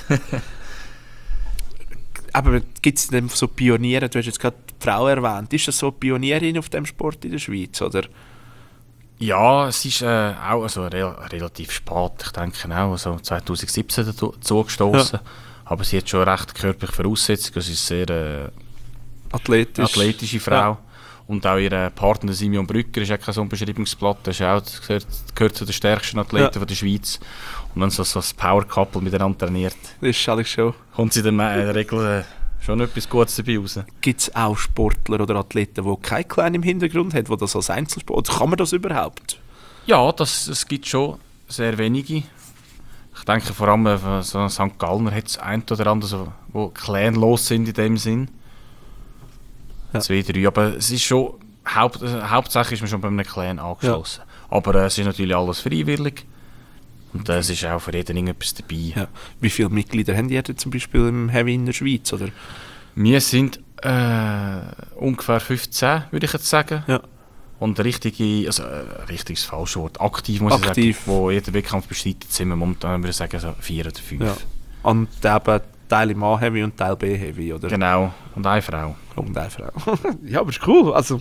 Aber gibt es denn so Pioniere, du hast jetzt gerade die Frau erwähnt, ist das so eine Pionierin auf dem Sport in der Schweiz, oder?
Ja, es ist äh, auch also re relativ spät, ich denke auch, also zwanzig siebzehn dazu zugestoßen. Ja. Aber sie hat schon recht körperliche Voraussetzungen, sie ist eine sehr äh,
Athletisch.
athletische Frau. Ja. Und auch ihr Partner Simeon Brücker ist auch kein Unbeschreibungsblatt, das, ist auch, das gehört, gehört zu den stärksten Athleten ja. von der Schweiz. Und wenn so, so ein Power-Couple miteinander trainiert,
das ist alles schon.
kommt sie in der Regel äh, schon etwas Gutes dabei raus.
Gibt es auch Sportler oder Athleten, die keinen Clan im Hintergrund haben, die das als Einzelsport, oder kann man das überhaupt?
Ja, das, es gibt schon sehr wenige. Ich denke vor allem, äh, so Sankt Gallner hat es ein oder andere, so, die clanlos sind in dem Sinn. Ja. Zwei, drei, aber es ist schon, Haupt, äh, hauptsächlich ist man schon bei einem Clan angeschlossen. Ja. Aber äh, es ist natürlich alles freiwillig und äh, es ist auch für jeden irgendetwas dabei.
Ja. Wie viele Mitglieder haben die zum Beispiel im Heavy in der Schweiz? Oder?
Wir sind äh, ungefähr fünfzehn, würde ich jetzt sagen.
Ja.
Und richtige, also äh, richtiges falsches Wort, aktiv muss
aktiv.
ich sagen, wo jeden Wettkampf bestreitet, sind wir momentan, würde ich sagen, so vier oder fünf.
Ja. Und eben Teil im A-Heavy und Teil B-Heavy, oder?
Genau, und eine Frau.
Und eine Frau. Ja, aber ist cool. Also,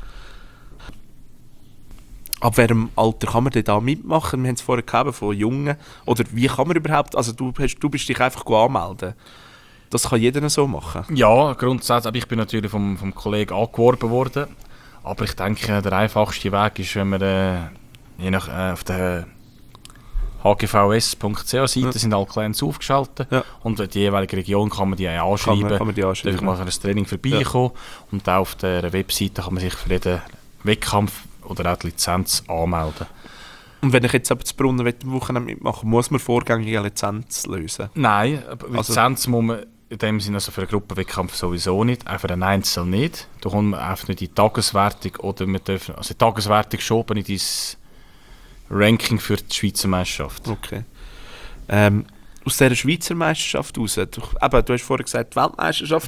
ab welchem Alter kann man denn da mitmachen? Wir haben es vorher gehabt von Jungen. Oder wie kann man überhaupt, also du, hast, du bist dich einfach anmelden. Das kann jeder so machen?
Ja, grundsätzlich, aber ich bin natürlich vom, vom Kollegen angeworben worden. Aber ich denke, der einfachste Weg ist, wenn wir äh, je nach, äh, auf der h g v s punkt c h Seite ja. sind alle Clans aufgeschaltet ja. und die jeweilige Region kann man die anschreiben. Kann man, kann man die anschreiben. Da kann man ein Training vorbeikommen ja. und auch auf der Webseite kann man sich für jeden Wettkampf oder auch die Lizenz anmelden.
Und wenn ich jetzt aber zu Brunnen am Wochenende mitmachen muss man vorgängig eine Lizenz lösen?
Nein, aber Lizenz also, muss man in dem Sinne, also für einen Gruppenwettkampf sowieso nicht, auch für einen Einzel nicht. Da kommt man einfach nicht in die Tageswertung oder wir dürfen, also die Tageswertung schon, aber nicht ins Ranking für die Schweizer Meisterschaft.
Okay. Ähm, aus dieser Schweizer Meisterschaft raus, du, eben, du hast vorhin gesagt, die Weltmeisterschaft,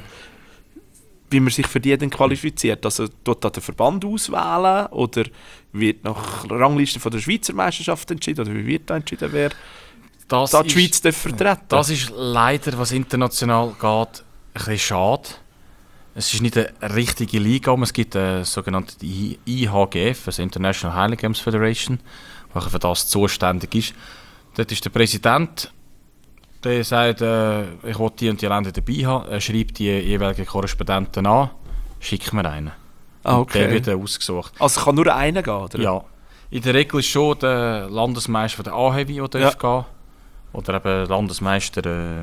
wie man sich für die dann qualifiziert, also dort da der Verband auswählen oder wird nach Rangliste von der Schweizer Meisterschaft entschieden oder wie wird da entschieden, wer
das
da die
ist,
Schweiz darf vertreten?
Das ist leider, was international geht, ein bisschen schade. Es ist nicht eine richtige Liga, es gibt eine sogenannte I H G F, also International Highland Games Federation, welcher für das zuständig ist. Dort ist der Präsident, der sagt, äh, ich will die und die Länder dabei haben, er schreibt die jeweiligen Korrespondenten an, schickt mir einen.
Ah, okay.
Der wird dann ausgesucht.
Also kann nur einer gehen, oder?
Ja. In der Regel ist schon der Landesmeister der A-Heavy, der darf ja. gehen. Oder eben Landesmeister äh,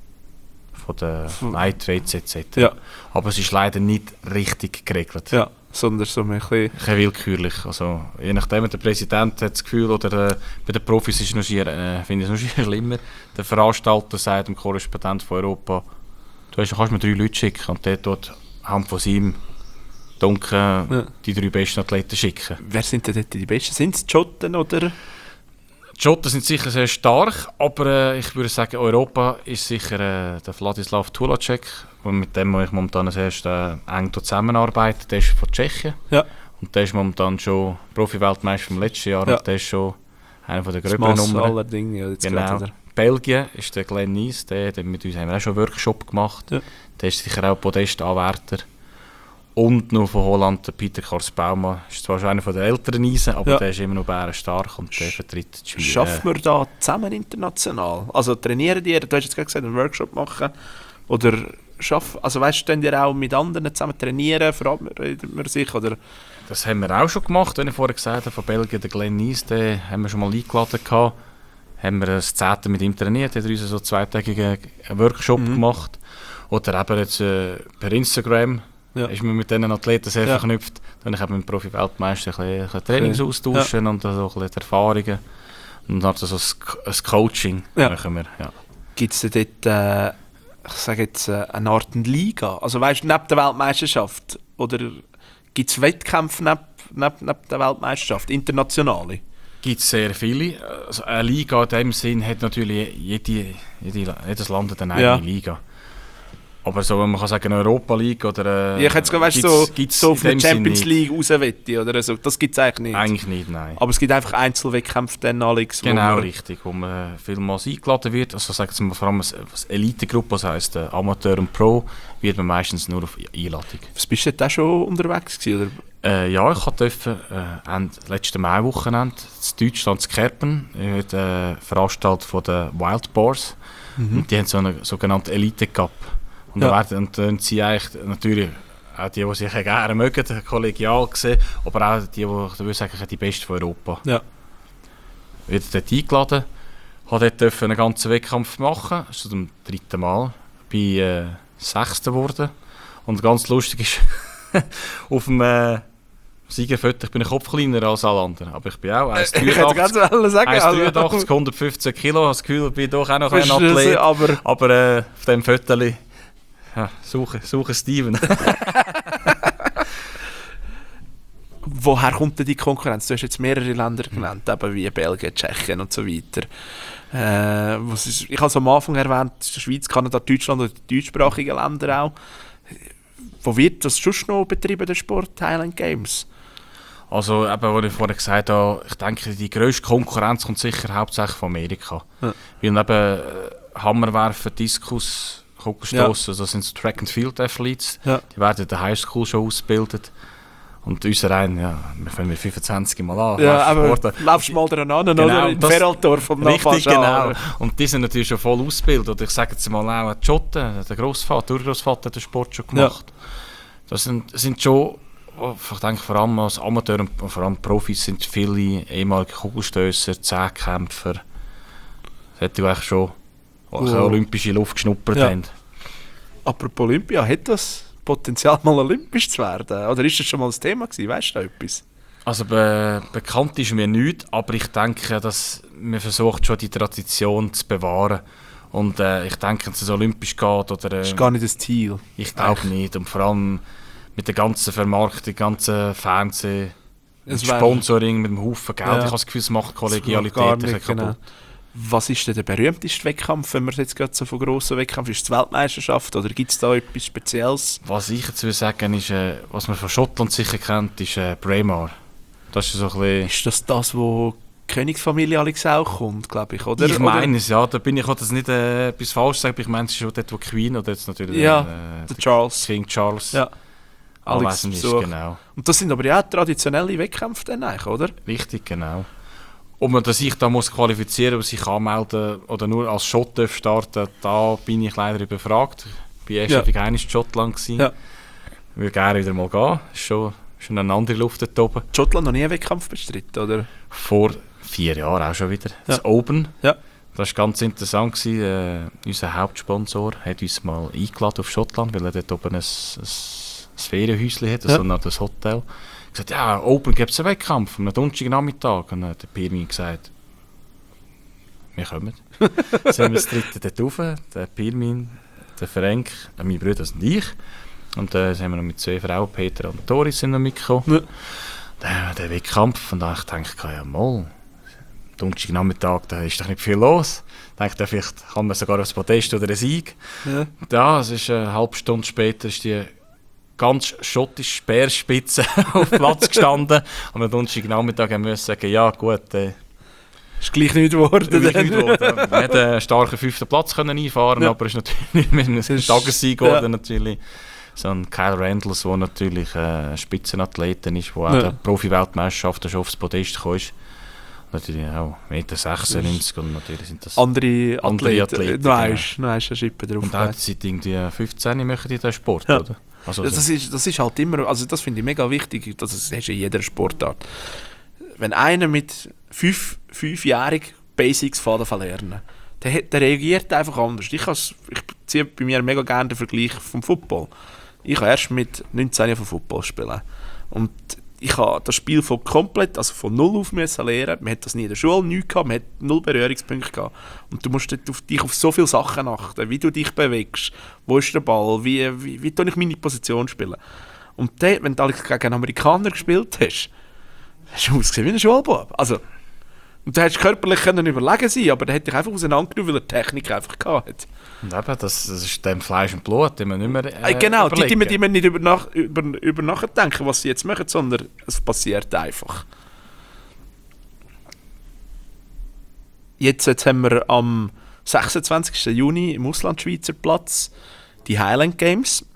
von den Lightweights et cetera. Ja. Aber es ist leider nicht richtig geregelt.
Ja, sondern so ein bisschen...
Ein willkürlich. Also, je nachdem, der Präsident hat das Gefühl, oder äh, bei den Profis ist es noch schier, äh, finde ich es noch schier schlimmer. Der Veranstalter sagt dem Korrespondent von Europa, du hast, kannst mir drei Leute schicken und der tut Hand von seinem Dunkel ja. die drei besten Athleten schicken.
Wer sind denn dort die Besten? Sind es die Schotten oder...
Die Schotten sind sicher sehr stark, aber äh, ich würde sagen, Europa ist sicher äh, der Vladislav Tulacek, mit dem ich momentan als erstes äh, eng zusammenarbeite. Der ist von Tschechien ja. und der ist momentan schon Profi-Weltmeister vom letzten Jahr ja. und der ist schon einer der gröberen Nummern.
Dinge, ja, jetzt
genau. Belgien ist der Glenn Nies, der, der mit uns haben wir auch schon einen Workshop gemacht. Ja. Der ist sicher auch Podestanwärter. Und noch von Holland, der Peter Korsbauma. Ist zwar schon einer der älteren Eisen, aber
Ja.
der ist immer noch bärenstark und der vertritt die Schweiz.
Schaffen wir da zusammen international? Also trainieren die, du hast jetzt gerade gesagt, einen Workshop machen? Oder schaffen, also weißt du, könnt ihr auch mit anderen zusammen trainieren, verabredet man sich? Oder?
Das haben wir auch schon gemacht, wenn ich vorher gesagt habe, von Belgien, der Glenn Nies, den haben wir schon mal eingeladen gehabt. Haben wir das Zehnte mit ihm trainiert, hat er uns so einen zweitägigen Workshop
Mhm.
gemacht. Oder eben jetzt äh, per Instagram.
Ja.
Ist man mit diesen Athleten sehr
Ja.
verknüpft. Dann habe ich mit dem Profi-Weltmeister ein bisschen, ein bisschen Trainings
Okay.
austauschen und also ein bisschen die Erfahrungen. Und dann so ein, ein Coaching
Ja.
machen wir. Ja.
Gibt es dort, äh, ich sage jetzt, äh, eine Art Liga? Also weißt du, neben der Weltmeisterschaft? Oder gibt es Wettkämpfe neben, neben, neben der Weltmeisterschaft, internationale?
Gibt es sehr viele. Also eine Liga in dem Sinn hat natürlich jede, jede, jedes Land eine eigene
Ja.
Liga. Aber so, man kann sagen, eine Europa League oder...
Ja, ich hätte weißt,
gibt's-
so,
gibt's
so
in
auf eine
dem Sinn
Champions
nicht.
League rauswette oder so. Das gibt es eigentlich nicht.
Eigentlich nicht, nein.
Aber es gibt einfach Einzelwettkämpfe dann, Alex. wo
Genau,
man-
richtig, wo man vielmals eingeladen wird. Also sagen wir vor allem eine Elite-Gruppe, das heisst äh, Amateur und Pro, wird man meistens nur auf Einladung.
Was bist du denn da schon unterwegs gewesen, oder?
Äh, ja, ich durfte äh, Ende, letzten Mai-Wochenende in Deutschland zu Kerpen, ich äh, veranstaltet von den Wild Boars. Und die haben so einen sogenannten Elite-Cup. Und
Ja.
da werden und dann sie eigentlich natürlich auch die, die sich gerne mögen, kollegial gesehen, aber auch die, die, ich würde sagen, die Besten von Europa.
Ja.
Wird dort eingeladen, habe dort einen ganzen Wettkampf machen, das ist zum dritten Mal, bin äh, Sechster geworden. Und ganz lustig ist, auf dem äh, Siegerfoto, ich bin ein Kopf kleiner als alle anderen, aber ich bin auch eins
Ich hätte ganz
Komma
wollen sagen, also-
dreiundachtzig, hundertfünfzehn Kilo, habe das Gefühl, ich bin doch auch noch ein
Bist du-
Athlet.
aber
Aber äh, auf diesem Foto, ja, suche, suche Steven.
woher kommt denn die Konkurrenz? Du hast jetzt mehrere Länder genannt, eben wie Belgien, Tschechien und so weiter. Äh, was ist, ich habe es am Anfang erwähnt, Schweiz, Kanada, Deutschland oder die deutschsprachigen Länder auch. Wo wird das schon noch betrieben, der Sport Highland Games?
Also, eben, was ich vorhin gesagt habe, ich denke, die grösste Konkurrenz kommt sicher hauptsächlich von Amerika.
Ja.
Weil eben äh, Hammerwerfer, Diskus, Kugelstossen, das sind so Track and Field Athletes,
Ja.
die werden in der Highschool schon ausgebildet. Und unser ein, ja, wir fangen mit fünfundzwanzig Mal an.
Ja,
laufst
aber
vor,
laufst mal dran an,
Genau,
oder? In
das-
Feraltor vom
Richtig,
Nachbarn.
genau. Und die sind natürlich schon voll ausgebildet. Oder ich sage jetzt mal auch die Schotten, der Grossvater, Urgroßvater hat den Sport schon gemacht. Das sind, sind schon, ich denke vor allem als Amateur und vor allem Profis sind viele ehemalige Kugelstösser, Zehnkämpfer, das hätte eigentlich schon
Wow.
wow. olympische Luft geschnuppert
Ja.
haben.
Apropos Olympia, hat das Potenzial mal olympisch zu werden? Oder ist das schon mal das Thema gewesen? Weißt du da etwas?
Also be bekannt ist mir nichts, aber ich denke, dass man versucht schon die Tradition zu bewahren. Und äh, ich denke, dass es olympisch geht oder... Äh,
Das ist gar nicht das Ziel.
Ich glaube nicht. Und vor allem mit der ganzen Vermarktung, ganzen Fernsehen, mit
Es wär-
Sponsoring, mit dem Haufen Geld.
Ja.
Ich habe das Gefühl, es macht
Das macht
Kollegialität
gar
ein bisschen
nicht, genau.
kaputt.
Was ist denn der berühmteste Wettkampf, wenn wir jetzt gerade so von grossen Wettkampf, ist es die Weltmeisterschaft oder gibt es da etwas Spezielles?
Was ich jetzt will sagen ist, äh, was man von Schottland sicher kennt, ist äh, Braemar. Das ist so ein bisschen...
Ist das das, wo die Königsfamilie Alex auch kommt, glaube ich, oder?
Ich meine es, ja. Da bin ich auch das nicht äh, etwas falsch sagen, aber ich meine es ist schon dort, wo Queen oder jetzt natürlich
Ja,
äh,
der Charles.
King Charles
Ja, Alex
anwesend ist.
Besuch.
Genau.
Und das sind aber ja auch traditionelle Wettkämpfe dann eigentlich, oder?
Richtig, genau. Ob man dass ich da muss qualifizieren muss, sich anmelden oder nur als Schott darf starten, da bin ich leider überfragt. Ich war erst
Ja.
ja. in Schottland. gewesen.
Ja.
Ich würde gerne wieder mal gehen. Ist schon, schon eine andere Luft dort oben.
Schottland noch nie einen Wettkampf bestritten, oder?
Vor vier Jahren auch schon wieder.
Ja.
Das Open.
Ja.
Das war ganz interessant. Gewesen. Äh, unser Hauptsponsor hat uns mal eingeladen auf Schottland, weil er dort oben ein, ein, ein Ferienhäuschen hat,
Ja.
so ein Hotel. Ich gesagt, ja, Open gibt es einen Wettkampf am Donnerstagnachmittag. Und dann hat der Pirmin gesagt, wir kommen. Dann sind wir das dritte dort rauf, der Pirmin, der Ferenc, mein Bruder und ich. Und dann äh, sind wir noch mit zwei Frauen, Peter und Doris, sind noch mitgekommen.
Ja.
Der, der Wettkampf, und da habe ich gedacht, ja mal, Donnerstagnachmittag, da ist doch nicht viel los. Ich dachte, vielleicht kann man sogar aufs Podest oder einen Sieg.
Ja.
Ja, es ist eine halbe Stunde später, ist die ganz schottische Speerspitze auf Platz gestanden. Am Donnerstagnachmittag haben wir sagen, ja gut, äh,
Ist gleich nicht geworden.
ist
dann.
nicht geworden. Wir hätten einen starken fünften Platz können einfahren,
Ja.
aber es ist natürlich nicht mehr ein
ist-
Tagessieg
ja.
geworden. Natürlich. so ein Kyle Randles, der natürlich äh, Spitzenathleten ist, der auch
Ja.
der Profi-Weltmeisterschaft schon aufs Podest gekommen ist. Natürlich auch eins Komma sechsundneunzig Meter und natürlich sind das
Andere
andere
Athleten.
Athleten.
Du weißt, du weißt, eine Schippe drauf.
Und auch seit irgendwie fünfzehn machen die diesen Sport,
Ja.
oder? Also,
Das, das, ist, das ist halt immer, also das finde ich mega wichtig, das ist in jeder Sportart. Wenn einer mit fünf, fünfjährigen Basics Faden verlernen, der, hat- der reagiert einfach anders. Ich, has- ich ziehe bei mir mega gerne den Vergleich vom Football. Ich habe erst mit neunzehn von Football spielen. Und ich habe das Spiel von komplett, also von null auf müssen lernen. Man hat das nie in der Schule, nichts gehabt, man hat null Berührungspunkte gehabt. Und du musst dort auf dich auf so viele Sachen achten, wie du dich bewegst, wo ist der Ball, wie, wie, wie tue ich meine Position spielen. Und dann, wenn du gegen einen Amerikaner gespielt hast, hast du ausgesehen wie ein Schulbub. Also, und du hättest körperlich können überlegen sein, aber der hat dich einfach auseinandergenommen, weil er die Technik einfach gehabt hat.
und eben, das, das ist dem Fleisch und Blut, die man nicht mehr äh,
Äh, genau, die, die,
überlegen.
die man nicht über, nach, über, über nachdenken, was sie jetzt machen, sondern es passiert einfach. Jetzt, jetzt haben wir am sechsundzwanzigsten Juni im Auslandschweizer Platz die Highland Games.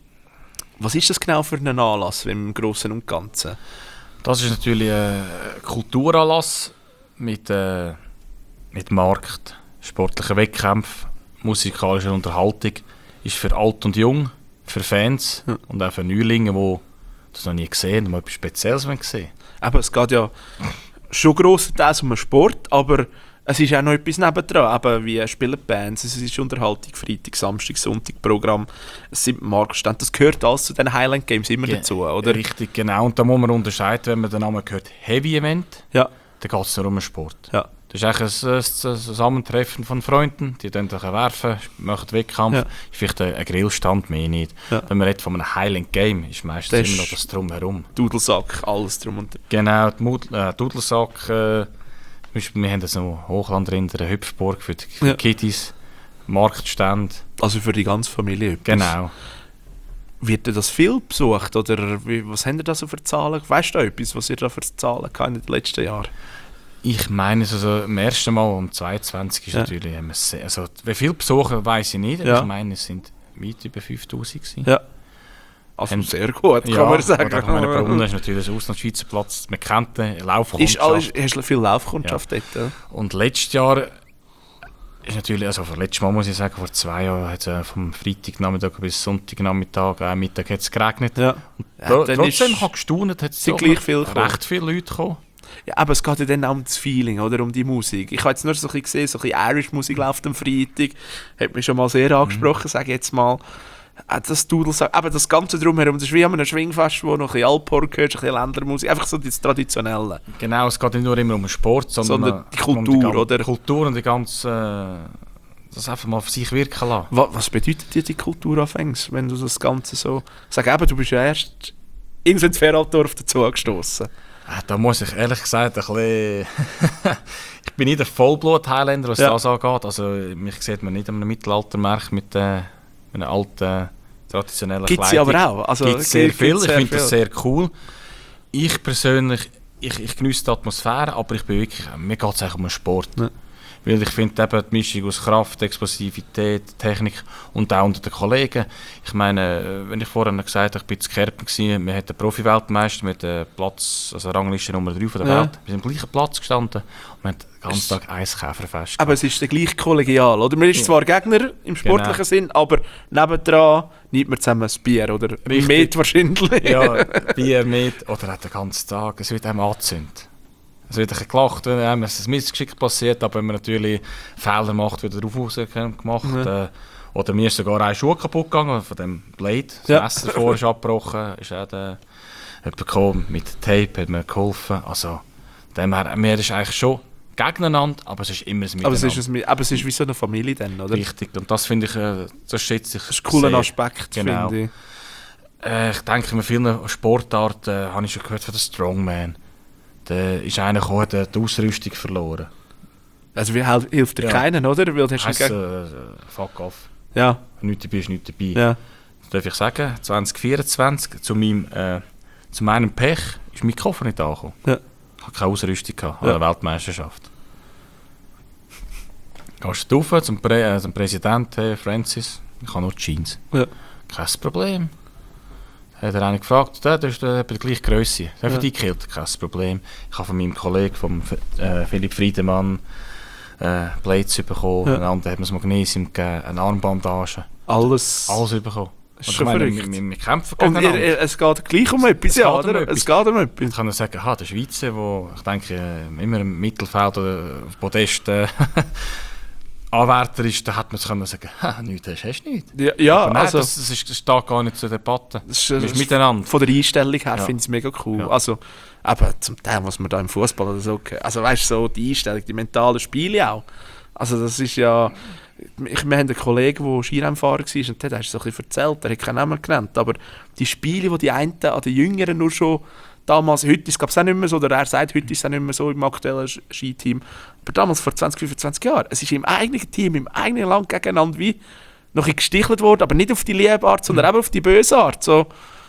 Was ist das genau für ein Anlass im Großen und Ganzen?
Das ist natürlich ein Kulturanlass mit, äh, mit Markt, sportlichen Wettkämpfen, musikalischer Unterhaltung. Ist für alt und jung, für Fans
Ja.
und auch für Neulinge, die das noch nie gesehen haben, mal etwas Spezielles gesehen.
Aber es geht ja schon grossenteils um einen Sport, aber es ist auch noch etwas nebendran, eben wie spielen Bands, es ist Unterhaltung, Freitag, Samstag, Sonntag, Programm, es sind Marktstände, das gehört alles zu den Highland Games immer
Ge-
dazu, oder?
Richtig, genau. Und da muss man unterscheiden, wenn man den Namen hört, Heavy Event,
Ja,
dann geht es nur um einen Sport.
ja,
Das ist eigentlich ein, ein, ein Zusammentreffen von Freunden, die dann werfen, machen Wettkampf,
Ja.
ist vielleicht ein, ein Grillstand, mehr nicht.
Ja.
Wenn man redet von einem Highland Game, ist meistens
Das
immer noch
ist-
das Drumherum.
Dudelsack, alles drum und dran.
Genau, die Mud äh, Dudelsack, äh, zum Beispiel, wir haben so Hochlandrinder, eine Hüpfburg für die, für
Ja.
die Kiddies, Marktstände,
Also für die ganze Familie etwas.
genau.
Wird denn das viel besucht, oder wie, was habt ihr da so für Zahlen? Weißt du da etwas, was ihr da für Zahlen habt in den letzten Jahren?
Ich meine, also, am ersten Mal, um zweiundzwanzig ist
Ja.
natürlich, haben wir sehr, also, wie viele Besucher weiß ich nicht, aber
Ja.
ich meine, es sind weit über fünftausend gewesen.
Ja. Also
Haben-
sehr gut, kann
Ja,
man sagen.
oder ich meine, Brunnen ist natürlich ein Auslandschweizer Platz, man kennt den,
ist
Laufkundschaft.
alles, hast du viel Laufkundschaft dort? Ja.
Und letztes Jahr ist natürlich, also vor letztes Mal muss ich sagen, vor zwei Jahren hat es äh, vom Freitagnachmittag bis Sonntagnachmittag, äh, Mittag hat es geregnet.
Ja.
Tro-
dann
Trotzdem
ist-
habe ich gestaunt, hat es
sind gleich viel gekommen.
recht viele Leute gekommen.
Ja, aber es geht ja dann auch um das Feeling, oder? Um die Musik. Ich habe jetzt nur so ein bisschen gesehen, so ein bisschen Irish-Musik läuft am Freitag. Hat mich schon mal sehr angesprochen, sage ich jetzt mal. Äh, Das Dudelsack, aber das Ganze drumherum, das ist wie an einem Schwingfest, wo noch ein bisschen Alphorn gehört, ein bisschen Ländermusik, einfach so das Traditionelle.
Genau, es geht nicht nur immer um den Sport, sondern,
Sondern die
äh,
Kultur,
um die gan-
oder?
Kultur und die ganze, äh, das einfach mal auf sich wirken lassen.
Was, was bedeutet dir die Kulturanfängs, wenn du das Ganze so... Sag eben, du bist ja erst ins Feraldorf dazu gestoßen.
Äh, Da muss ich ehrlich gesagt ein bisschen... ich bin nicht der Vollblut-Highlander, was
Ja.
das angeht. Also, mich sieht man nicht am Mittelaltermarkt mit, äh, mit einer alten, traditionellen
Gibt sie aber auch. Also,
Gibt sehr
gibt-
viel,
gibt's
ich
sehr
finde das
viel.
sehr cool. Ich persönlich, ich, ich genieße die Atmosphäre, aber ich bin wirklich, mir geht es eigentlich um den Sport.
Ja.
Weil ich finde eben die Mischung aus Kraft, Explosivität, Technik und auch unter den Kollegen. Ich meine, wenn ich vorhin gesagt habe, ich war zu Kerpen, gewesen, wir hatten den Profi-Weltmeister mit dem Platz, also Rangliste Nummer drei von der
Ja.
Welt. Wir sind am gleichen Platz gestanden und wir haben den ganzen Tag Eiskäferfest.
Aber es ist der gleich kollegial, oder? Man ist
Ja.
zwar Gegner im sportlichen
Genau.
Sinn, aber nebendran nimmt man zusammen ein Bier, oder?
Richtig.
Met wahrscheinlich.
Ja, Bier mit oder auch den ganzen Tag. Es wird einem angezündet. Es wird ein bisschen gelacht, wenn einem ein Missgeschick passiert, aber wenn man natürlich Fehler macht, wird er darauf gemacht.
Ja.
Äh, oder mir ist sogar ein Schuh kaputt gegangen, von dem Blade. Das
Ja.
Messer vorher ist abgebrochen. Ist auch der, jemand gekommen mit Tape, hat mir geholfen. Also, dem her, mir ist eigentlich schon gegeneinander, aber es ist immer ein
Aber es,
Miteinander.
ist ein, aber es ist wie so eine Familie dann, oder?
Richtig. Und das finde ich, äh, das schätze ich
Das ist ein cooler
sehr.
Aspekt,
Genau.
finde ich.
Äh, ich denke, mit vielen Sportarten äh, habe ich schon gehört von den Strongman. Der ist einer gekommen, der hat die Ausrüstung verloren.
Also wie hel- hilft dir
Ja.
keinen, oder? Weil du hast
Heißt,
einen
äh,
Geg-
äh, fuck off.
ja,
Nichts dabei ist nichts dabei.
ja.
Das darf ich sagen, zwanzig vierundzwanzig, zu meinem, äh, zu meinem Pech, ist mein Koffer nicht angekommen.
Ja.
Ich hatte keine Ausrüstung gehabt, an
Ja.
der Weltmeisterschaft. Gehst du rauf zum, Prä äh, zum Präsidenten, hey, Francis, ich habe nur Jeans.
Ja.
Kein Problem. hat er einen gefragt, der, der ist der, der gleiche Grösse. Der
Ja.
für dich gekillt, kein Problem. Ich habe von meinem Kollegen, vom äh, Philipp Friedemann, äh, Blades bekommen.
Ja.
Ein anderer hat mir das Magnesium gegeben, eine Armbandage.
Alles.
Alles bekommen.
Das ist
Und
schon
ich meine,
verrückt.
wir, wir kämpfen
Und
gegeneinander.
ihr, ihr, es geht gleich um etwas,
Es
ja,
geht um
oder?
etwas.
Es geht um etwas.
Ich kann nur sagen, aha, der Schweizer, wo ich denke, äh, immer im Mittelfeld oder auf Podest äh, Anwärter ist, da hat man können sagen, ha, nichts hast, hast du nichts.
Ja, ja
Aber nein,
also...
das, das, ist, das steht gar nicht zur Debatte.
Das ist,
Wir
das
sind
ist
miteinander.
Von der Einstellung her
Ja.
finde ich es mega cool.
Ja.
Also, eben zum Teil, was man da im Fußball oder so. Also, weißt du, so die Einstellung, die mentalen Spiele auch. Also, das ist ja. Ich, wir haben einen Kollegen, der Skirennfahrer war, und der hat so ein bisschen erzählt, der hat keinen Namen genannt. Aber die Spiele, die die einen an den Jüngeren nur schon damals, heute ist es auch nicht mehr so, oder er sagt, heute ist es auch nicht mehr so im aktuellen Sch- Skiteam. Aber damals, vor zwanzig, fünfundzwanzig Jahren, es ist im eigenen Team, im eigenen Land gegeneinander wie noch ein gestichelt worden, aber nicht auf die liebe Art, sondern eben auf die böse Art. So.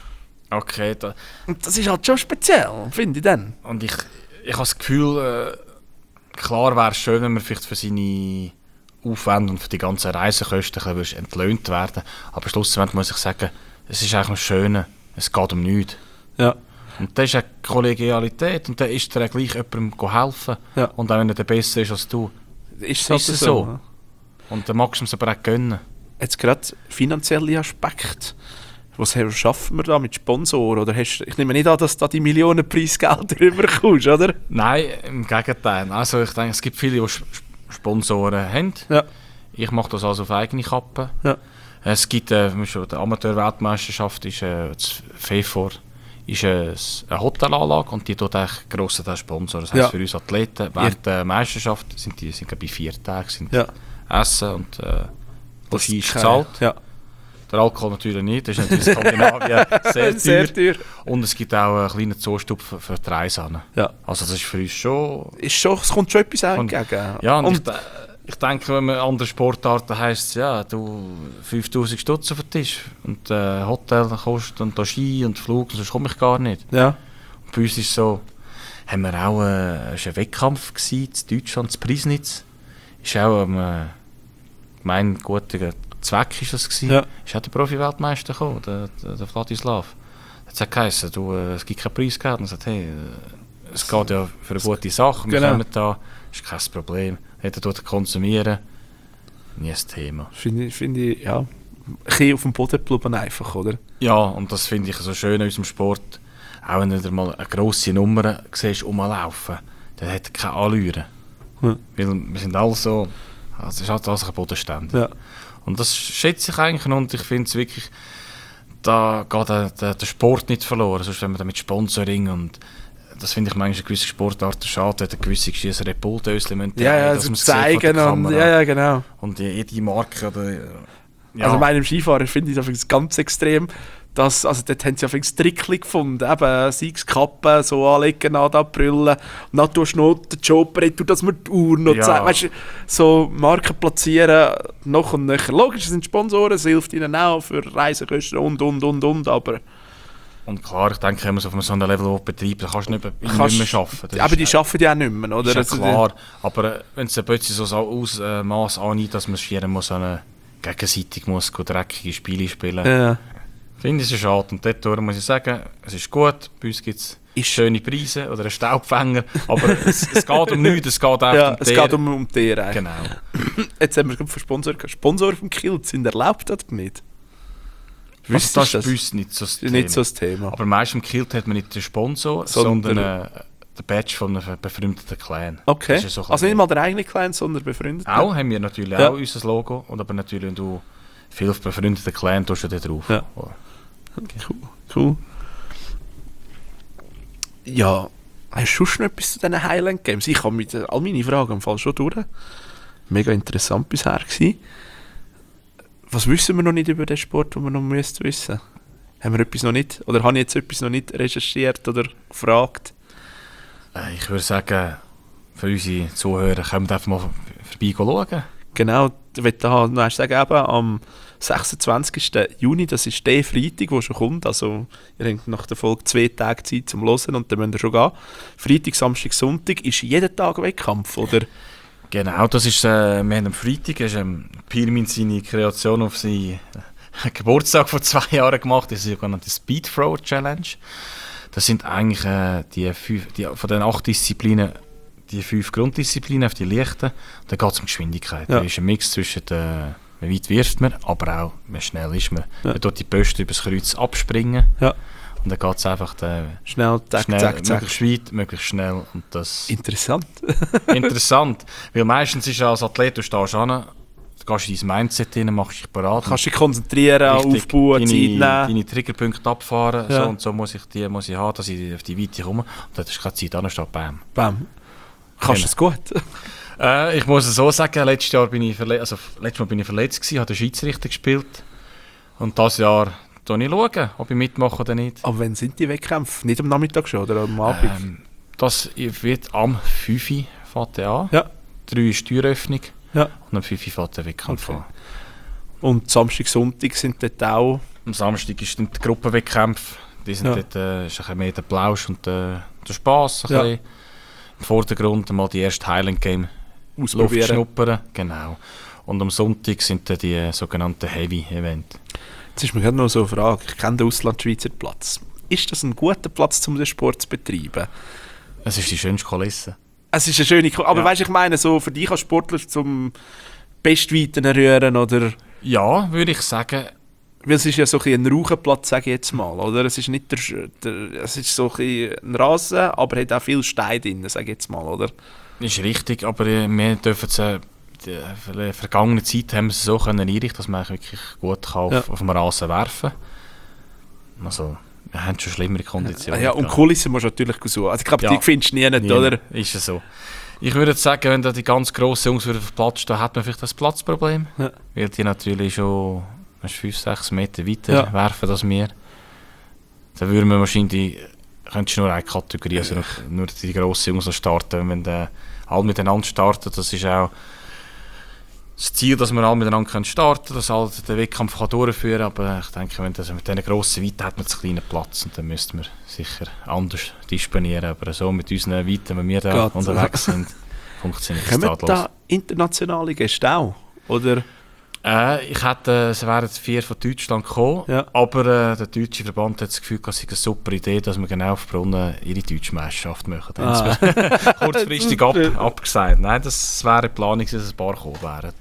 Okay, da,
Und das ist halt schon speziell, finde ich dann.
und ich, ich habe das Gefühl, äh, klar wäre es schön, wenn man vielleicht für seine Aufwände und für die ganzen Reisekosten ein bisschen entlöhnt werden. Aber schlussendlich muss ich sagen, es ist eigentlich das Schöne, es geht um nichts.
Ja.
Und das ist eine Kollegialität und dann ist dir auch gleich jemandem helfen.
Ja.
Und auch wenn er besser ist als du.
Ist,
Ist es so? Und dann magst du es aber auch gönnen.
Jetzt gerade finanzielle Aspekt. Was haben- schaffen wir da mit Sponsoren? Oder hast, ich nehme nicht an, dass du da die Millionen Preisgelder rüberkommst, oder?
Nein, im Gegenteil. Also ich denke, es gibt viele, die Sp- Sponsoren haben.
Ja.
Ich mache das also auf eigene Kappe.
Ja.
Es gibt äh, zum Beispiel die Amateur-Weltmeisterschaft, ist äh, das F E F O R, ist äh, eine Hotelanlage und die tut eigentlich grossenteils Sponsoren. Das heisst
Ja.
für uns Athleten, während der Meisterschaft sind die sind, glaube ich, vier Tage sind
Ja.
Essen und äh,
Das
Logis ist
keine-
gezahlt.
Ja.
Der Alkohol natürlich nicht, das ist natürlich in Skandinavien sehr teuer.
Sehr teuer.
Und es gibt auch einen kleinen Zustupf für, für die Reise.
Ja.
Also das ist für uns schon...
Ist schon, es kommt schon etwas
Und-
entgegen.
Ja, und,
und
ich, de- ich denke, wenn man andere Sportarten heisst es, ja, du fünftausend Stutz auf den Tisch und äh, Hotel kostet und da Ski und Flug, sonst komme ich gar nicht.
ja.
Und bei uns ist so, haben wir auch äh, es war ein Wettkampf gewesen, in Deutschland, in Priesnitz. Ist auch am äh, gemeinguter Zweck ist das gewesen.
Ja.
Ist auch der Profi-Weltmeister gekommen, der, der, der Vladislav. Es hat geheißen, du, äh, es gibt kein Preisgeld. Und er sagt, hey, äh, es geht ja für eine gute Sache, wir
Genau.
kommen da, ist kein Problem. Jeder tut konsumieren, nie ein Thema.
Finde ich, finde ich, ja. Ein bisschen auf dem Boden bleiben einfach, oder?
Ja, und das finde ich so schön an unserem Sport. Auch wenn du mal eine grosse Nummer siehst, rumlaufen, dann hat er keine Allüre.
Hm.
Weil wir sind alle so, also es ist halt alles ein Bodenständig.
Ja.
Und das schätze ich eigentlich und ich finde es wirklich, da geht der, der, der Sport nicht verloren. Sonst wenn man da mit Sponsoring und das finde ich manchmal gewisse Sportarten schade, hat gewisse Schießer Repultöschen
Ja, ja,
dass
also
man es sieht von der
zeigen und,
Kamera.
ja, ja, genau.
Und jede Marke oder... Ja.
Also meinem Skifahrer finde ich das ganz extrem, dass, also dort haben sie ja Trickli gefunden, eben Siegskappen so anlegen, an da brüllen, und dann tust du noch den Joker, tu das mit die Uhr noch
Ja.
zeigen, weißt du, so Marken platzieren, noch und nöcher. Logisch, es sind Sponsoren, es hilft ihnen auch für Reisekosten und, und, und, und, aber...
Und klar, ich denke, wenn man es auf so einem Level betreibt, dann kannst du nicht, nicht
Kannst-
mehr arbeiten. Das
Aber
ist-
die arbeiten ja auch nicht mehr, oder?
ist ja
Also,
klar. Aber äh, wenn es dann plötzlich so ein Ausmaß annimmt, dass man schieren muss, so eine gegenseitig muss gut dreckige Spiele spielen,
Ja.
finde ich es schade. Und dort muss ich sagen, es ist gut, bei uns gibt es
Ist-
schöne Preise oder einen Staubfänger, aber es, es geht um nichts, es geht einfach
Ja,
um
es
die-
geht um, um die eigentlich.
Genau.
Jetzt haben wir gerade von Sponsoren gehört. Sponsoren vom Kilt sind erlaubt oder nicht?
Also
Wüsstest
das
du
ist bei uns nicht so das Thema.
Nicht so das Thema.
Aber meistens im Kilt hat man nicht den Sponsor,
Sondern-
sondern, äh, den Badge von einem befreundeten Clan.
Okay,
Das ist so ein
also nicht
bisschen-
mal der eigene Clan, sondern befreundet.
Auch haben wir natürlich
Ja.
auch unser Logo, und aber natürlich, wenn du viel auf befreundeten Clan tust du da drauf.
Ja.
Oh.
Cool. cool. Ja, hast du schon etwas zu diesen Highland Games? Ich habe mit all meine Fragen im Fall schon durch. Mega interessant bisher gewesen. Was wissen wir noch nicht über den Sport, den wir noch müssen wissen? Haben wir etwas noch nicht? Oder habe ich jetzt etwas noch nicht recherchiert oder gefragt?
Äh, Ich würde sagen, für unsere Zuhörer können wir einfach mal vorbei schauen.
Genau, ich möchte da noch sagen, eben, am sechsundzwanzigsten Juni, das ist der Freitag, der schon kommt, also ihr habt nach der Folge zwei Tage Zeit zum Hören und dann müsst ihr schon gehen. Freitag, Samstag, Sonntag ist jeden Tag Wettkampf, oder?
Genau, das ist, äh, wir haben am Freitag, ist, ähm, Pirmin seine Kreation auf seine einen Geburtstag vor zwei Jahren gemacht, das ist die sogenannte Speed Throw Challenge. Das sind eigentlich äh, die fünf, die, von den acht Disziplinen die fünf Grunddisziplinen auf die leichten. Da geht es um Geschwindigkeit. Ja. Da ist ein Mix zwischen, der, wie weit wirft man, aber auch, wie schnell ist man. Ja. Man tut die Posten übers Kreuz abspringen. Ja. Und dann geht es einfach äh,
schnell, zack,
schnell,
zack, zack.
Möglichst weit, möglichst schnell. Und das
interessant.
interessant. Weil meistens ist als Athlet, du stehst an, du gehst in dein Mindset rein, machst dich parat.
Kannst dich konzentrieren, richtig, aufbauen,
deine,
Zeit nehmen.
Deine Triggerpunkte abfahren.
Ja.
So und so muss ich die muss ich haben, dass ich auf die Weite komme. Und dann ist keine Zeit, dann steht bam.
Bam. Kannst du es gut?
äh, ich muss es so sagen, letztes Jahr bin ich, verle- also, letztes Mal bin ich verletzt gewesen, habe den Schiedsrichter gespielt. Und dieses Jahr schaue ich, ob ich mitmache oder nicht.
Aber wann sind die Wettkämpfe? Nicht am Nachmittag schon oder am Abend?
Ähm, das wird am fünf Uhr fängt der an.
Ja.
drei ist die Türöffnung.
Ja.
Und am fünf Uhr fängt der Wettkampf
okay.
an.
Und Samstag, Sonntag sind dort auch...
Am Samstag ist dann die Gruppenwettkämpfe. Die sind
ja.
dort äh, ist ein bisschen mehr der Plausch und der, der Spass. Ein
ja.
bisschen. Im Vordergrund mal die erste Highland Game Luft schnuppern. Genau. Und am Sonntag sind dann die sogenannten Heavy Events.
Jetzt ist mir gerade noch so eine Frage. Ich kenne den Auslandschweizer Platz. Ist das ein guter Platz, um den Sport zu betreiben?
Es ist die schönste Kulisse.
Es ist eine schöne Kulisse. Aber
ja.
weißt du, ich meine, so für dich als Sportler zum Bestweiten rühren oder...
Ja, würde ich sagen.
Weil es ist ja so ein, ein Rauchenplatz, sage ich jetzt mal, oder? Es ist nicht der, der es ist so ein, ein Rasen, aber hat auch viel Stein drin, sage ich jetzt mal, oder?
Ist richtig, aber wir dürfen es... Äh, in der vergangenen Zeit haben wir es so können einrichten, dass man wirklich gut kann auf, ja. auf dem Rasen werfen kann. Also, wir haben schon schlimmere Konditionen.
Ja, und Kulissen musst du natürlich suchen. Also ich glaube, ja. die findest du nie nicht, nie, oder?
Ist es so. Ich würde sagen, wenn da die ganz grossen Jungs auf dem Platz stehen, hat man vielleicht das Platzproblem. Ja. Weil die natürlich schon fünf, sechs Meter weiter ja. werfen als wir. Dann würden wir wahrscheinlich... Könntest du nur eine Kategorie, also nur, nur die grossen Jungs starten. Wenn wir alle miteinander starten, das ist auch... das Ziel, dass wir alle miteinander starten können, dass alle den Wettkampf durchführen kann. Aber ich denke, wenn das mit diesen grossen Weiten hat man einen kleinen Platz und dann müssten wir sicher anders disponieren. Aber so mit unseren Weiten, wenn wir da Geht. unterwegs sind, funktioniert das
tadellos. Kommen da internationale Gäste auch? Oder?
Äh, ich hätte, es wären vier von Deutschland gekommen, ja. aber äh, der deutsche Verband hat das Gefühl, es sei eine super Idee, dass wir genau auf Brunnen ihre deutsche Meisterschaft machen. Dann ah. kurzfristig ab, abgesagt. Nein, das wäre eine Planung, dass ein paar gekommen wären.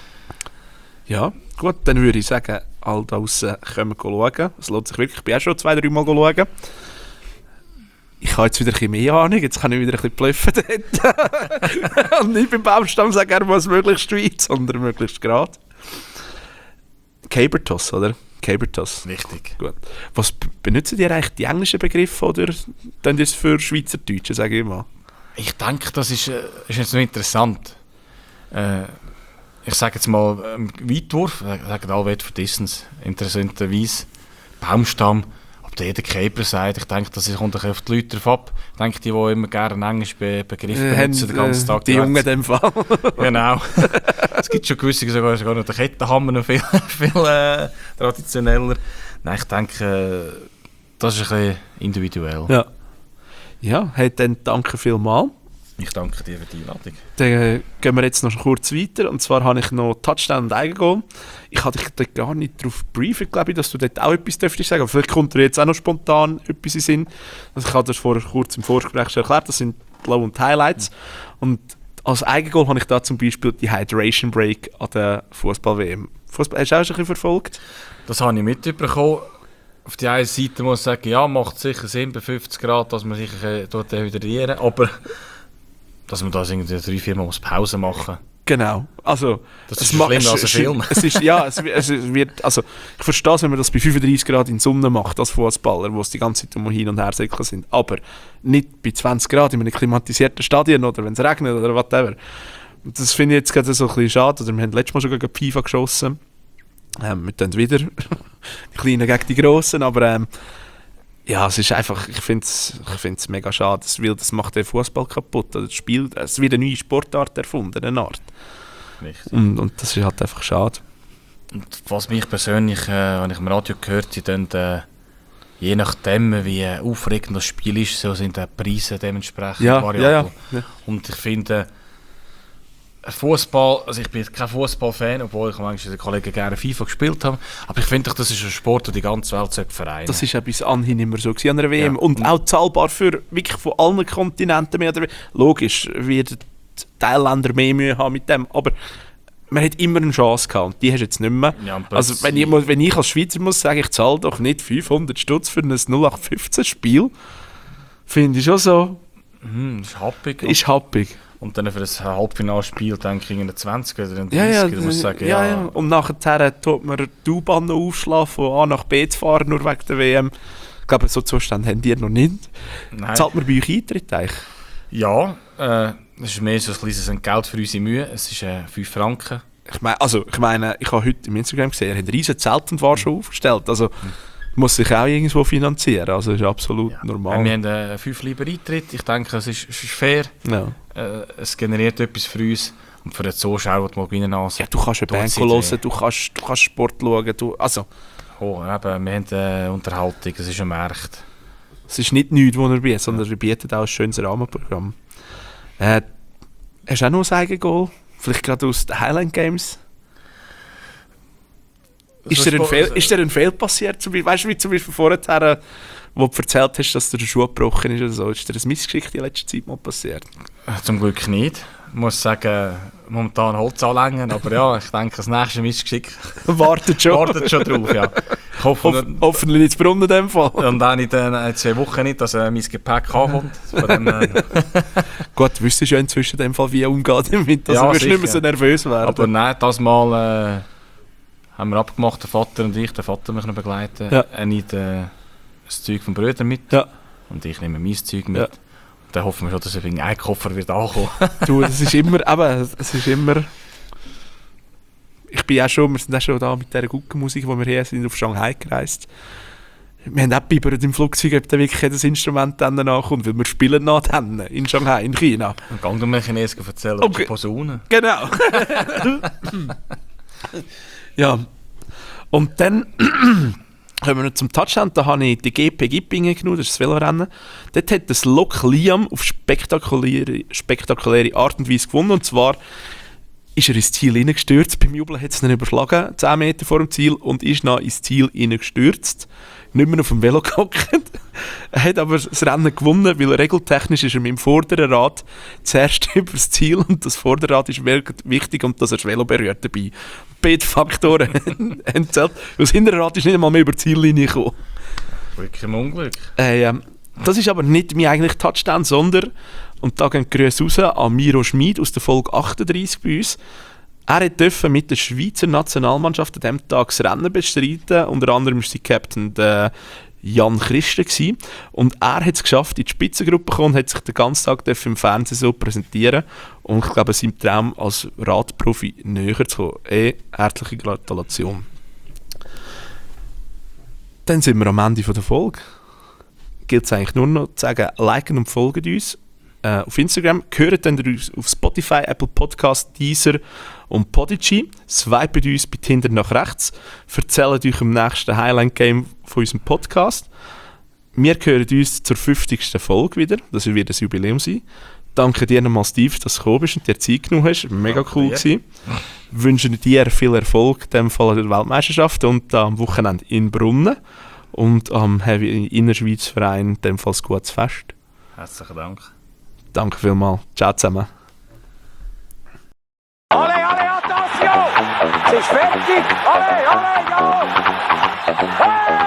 Ja, gut, dann würde ich sagen, all da draussen können wir schauen. Es lohnt sich wirklich, ich bin auch schon zwei, drei Mal schauen. Ich habe jetzt wieder ein bisschen mehr Ahnung, jetzt kann ich wieder ein bisschen bluffen dort. Und nicht beim Baumstamm sagen, er muss möglichst weit, sondern möglichst gerade. Cabertoss, oder? Cabertoss.
Richtig.
Gut. Was b- benutzen die eigentlich die englischen Begriffe oder dann das für Schweizerdeutsche, sage ich mal?
Ich denke, das ist, äh, ist jetzt noch interessant. Äh, ich sage jetzt mal, ähm, Weitwurf, ich sage alle Wert für Distance, interessanterweise. Baumstamm, ob der jeder Caber sagt, ich denke, das kommt ein bisschen auf die Leute drauf ab. Ich denke, die, die immer gerne einen englischen Be- Begriff
äh,
benutzen, den ganzen Tag.
Die Jungen in dem Fall.
Genau. Es gibt schon gewisse, sogar, sogar noch den Kettenhammer noch viel, viel äh, traditioneller. Nein, ich denke, äh, das ist ein bisschen individuell.
Ja. Ja, hey, dann danke vielmals.
Ich danke dir für die Einladung.
Dann äh, gehen wir jetzt noch kurz weiter. Und zwar habe ich noch Touchdown und Eigengoal. Ich hatte dich dort gar nicht darauf briefen, glaube ich, dass du dort auch etwas dürftest sagen. Aber vielleicht kommt dir jetzt auch noch spontan etwas in den Sinn. Also ich habe das vorher kurz im Vorgespräch schon erklärt. Das sind die Low- und Highlights. Und als Eigengoal habe ich da zum Beispiel die Hydration Break an der Fußball-W M. Fußball, hast du auch schon ein bisschen verfolgt?
Das habe ich mitbekommen. Auf der einen Seite muss ich sagen, ja, macht sicher Sinn bei fünfzig Grad, dass man sich äh, dort hydrieren, aber dass man da irgendwie drei, vier Mal Pause machen muss.
Genau. Also,
das ist schlimmer als ein Film.
Es ist, ja, es, es wird, also, ich verstehe es, wenn man das bei fünfunddreißig Grad in der Sonne macht, als Fußballer, wo es die ganze Zeit um hin und her säckeln sind. Aber nicht bei zwanzig Grad in einem klimatisierten Stadion oder wenn es regnet oder whatever. Und das finde ich jetzt gerade so ein bisschen schade. Oder wir haben letztes Mal schon gegen FIFA geschossen. Ähm, wir tun wieder die Kleinen gegen die Grossen, aber ähm, ja, es ist einfach, ich finde es ich find's mega schade, weil das macht den Fußball kaputt. Das Spiel, es wird eine neue Sportart erfunden, eine Art. Und, und das ist halt einfach schade.
Und was mich persönlich, äh, wenn ich im Radio gehört habe, dann, äh, je nachdem, wie aufregend das Spiel ist, so sind die Preise dementsprechend
ja,
variabel.
Ja, ja, ja.
Und ich finde, Fußball, also ich bin kein Fußballfan, obwohl ich manchmal mit den Kollegen gerne FIFA gespielt habe. Aber ich finde, das ist ein Sport, der die ganze Welt vereinen sollte.
Das ist ja bis anhin immer so gewesen an der W M.
Ja.
Und auch zahlbar für wirklich von allen Kontinenten mehr oder weniger. Logisch, werden die Teilländer mehr Mühe haben mit dem, aber man hat immer eine Chance gehabt und die hast du jetzt nicht mehr.
Ja,
also wenn ich, wenn ich als Schweizer muss sagen, ich zahle doch nicht fünfhundert Stutz für ein null acht fünfzehn Spiel, finde ich schon so.
Mm, ist happig.
Ist happig.
Und dann für das Halbfinalspiel denke ich in den zwanzig oder in den
Ja, ja,
dreißig, da muss ich sagen,
ja,
ja.
ja. Und nachher tut man die U-Bahn noch aufschlagen, von A nach B zu fahren, nur wegen der W M. Ich glaube, so Zustände haben die noch nicht.
Nein.
Zahlt man bei euch Eintritt eigentlich?
Ja, äh, es ist mehr so ein kleines Geld für unsere Mühe. Es ist äh, fünf Franken.
Ich meine, also, ich meine, ich habe heute im Instagram gesehen, er hat ein riesen Zelt und war schon aufgestellt. Also muss sich auch irgendwo finanzieren. Also ist absolut
Ja.
normal.
Äh, wir haben äh, fünf lieber Eintritt. Ich denke, es ist, es ist fair.
Ja.
Äh, es generiert etwas für uns. Und für den Zuschauer, der mal rein
Ja, du kannst eine Band hören, du kannst, du kannst Sport schauen. Du, also,
Oh, eben, wir haben äh, Unterhaltung, es ist ein Markt.
es ist nicht nichts, was er bietet, sondern er bietet auch ein schönes Rahmenprogramm. Äh, hast du auch noch ein Eigengoal? Vielleicht gerade aus den Highland Games? Ist dir, ein Fehl, ist dir ein Fehl passiert? Zum Beispiel, weißt du, wie zum Beispiel vorher, wo du erzählt hast, dass dir der Schuh gebrochen ist oder so? Ist dir ein Missgeschick in letzter Zeit mal passiert?
Zum Glück nicht. Ich muss sagen, momentan Holz anlängen, aber ja, ich denke, das nächste Missgeschick
Wartet schon.
wartet schon drauf, ja. Ich hoffe,
Hoff, hoffentlich nicht zu Brunnen in dem Fall.
und dann in den äh, zwei Wochen nicht, dass äh, mein Gepäck ankommt. Von dem, äh,
Gut, du wüsstest ja inzwischen in dem Fall, wie umgeht damit, also
Ja,
wirst du nicht mehr
sicher.
so nervös werden.
aber nein, das Mal äh, haben wir abgemacht, der Vater und ich, der Vater mich noch begleiten.
Ja.
Er nimmt äh, das Zeug vom Brüder mit
Ja.
und ich nehme mein Zeug mit.
Ja.
Dann hoffen wir schon, dass er ein Koffer wird ankommen.
Du, das ist immer, eben, es ist immer... Ich bin auch schon, wir sind auch schon da mit dieser Guckenmusik, wo wir hier sind, auf Shanghai gereist. Wir haben auch bibbert im Flugzeug, ob da wirklich das Instrument dann nachkommt, weil wir spielen nach dann in Shanghai, in China.
Dann kann du mir Chinesen erzählen,
Okay.
okay. Posaune.
Genau. Ja. Und dann kommen wir noch zum Touchdown. Da habe ich die G P Gippingen genommen, das ist das Velorennen. Dort hat das Lok Liam auf spektakuläre, spektakuläre Art und Weise gewonnen. Und zwar ist er ins Ziel hineingestürzt. Beim Jubeln hat es ihn überschlagen, zehn Meter vor dem Ziel, und ist dann ins Ziel hineingestürzt. Nicht mehr auf dem Velo gehockt. Er hat aber das Rennen gewonnen, weil regeltechnisch ist er mit dem vorderen Rad zuerst über das Ziel, und das Vorderrad ist wirklich wichtig, und dass er das Velo berührt dabei. Beide Faktoren haben zählt. Das hintere Rad ist nicht einmal mehr über die Ziellinie gekommen.
Wirklich ein Unglück.
Äh, ja. Das ist aber nicht mein eigentlicher Touchdown, sondern, und da gehen die Grüße raus an Miro Schmid aus der Folge achtunddreissig bei uns. Er durfte mit der Schweizer Nationalmannschaft an diesem Tag das Rennen bestreiten. Unter anderem war sein Captain der Jan Christen gewesen. Und er hat es geschafft, in die Spitzengruppe zu kommen und hat sich den ganzen Tag im Fernsehen so präsentieren. Und ich glaube, seinem Traum als Radprofi näher zu kommen. Eh, herzliche Gratulation. Dann sind wir am Ende der Folge. Gilt es eigentlich nur noch zu sagen, liken und folgen uns äh, auf Instagram. Hört dann uns auf Spotify, Apple Podcast, Deezer und Podigy. Swipet uns bei Tinder nach rechts. Erzählt euch im nächsten Highland Game von unserem Podcast. Wir hören uns zur fünfzigsten Folge wieder. Das wird ein Jubiläum sein. Danke dir nochmal, Steve, dass du gekommen bist und dir Zeit genommen hast. Mega
Danke
cool
dir.
gewesen. Wünschen dir viel Erfolg in dem Fall der Weltmeisterschaft und am Wochenende in Brunnen. Und am Heavy Innerschweiz Verein, in dem Fall ein gutes Fest.
Herzlichen Dank.
Danke vielmals. Ciao zusammen.
Alle, alle, attention! Es ist fertig! Alle, alle, ja! Hey!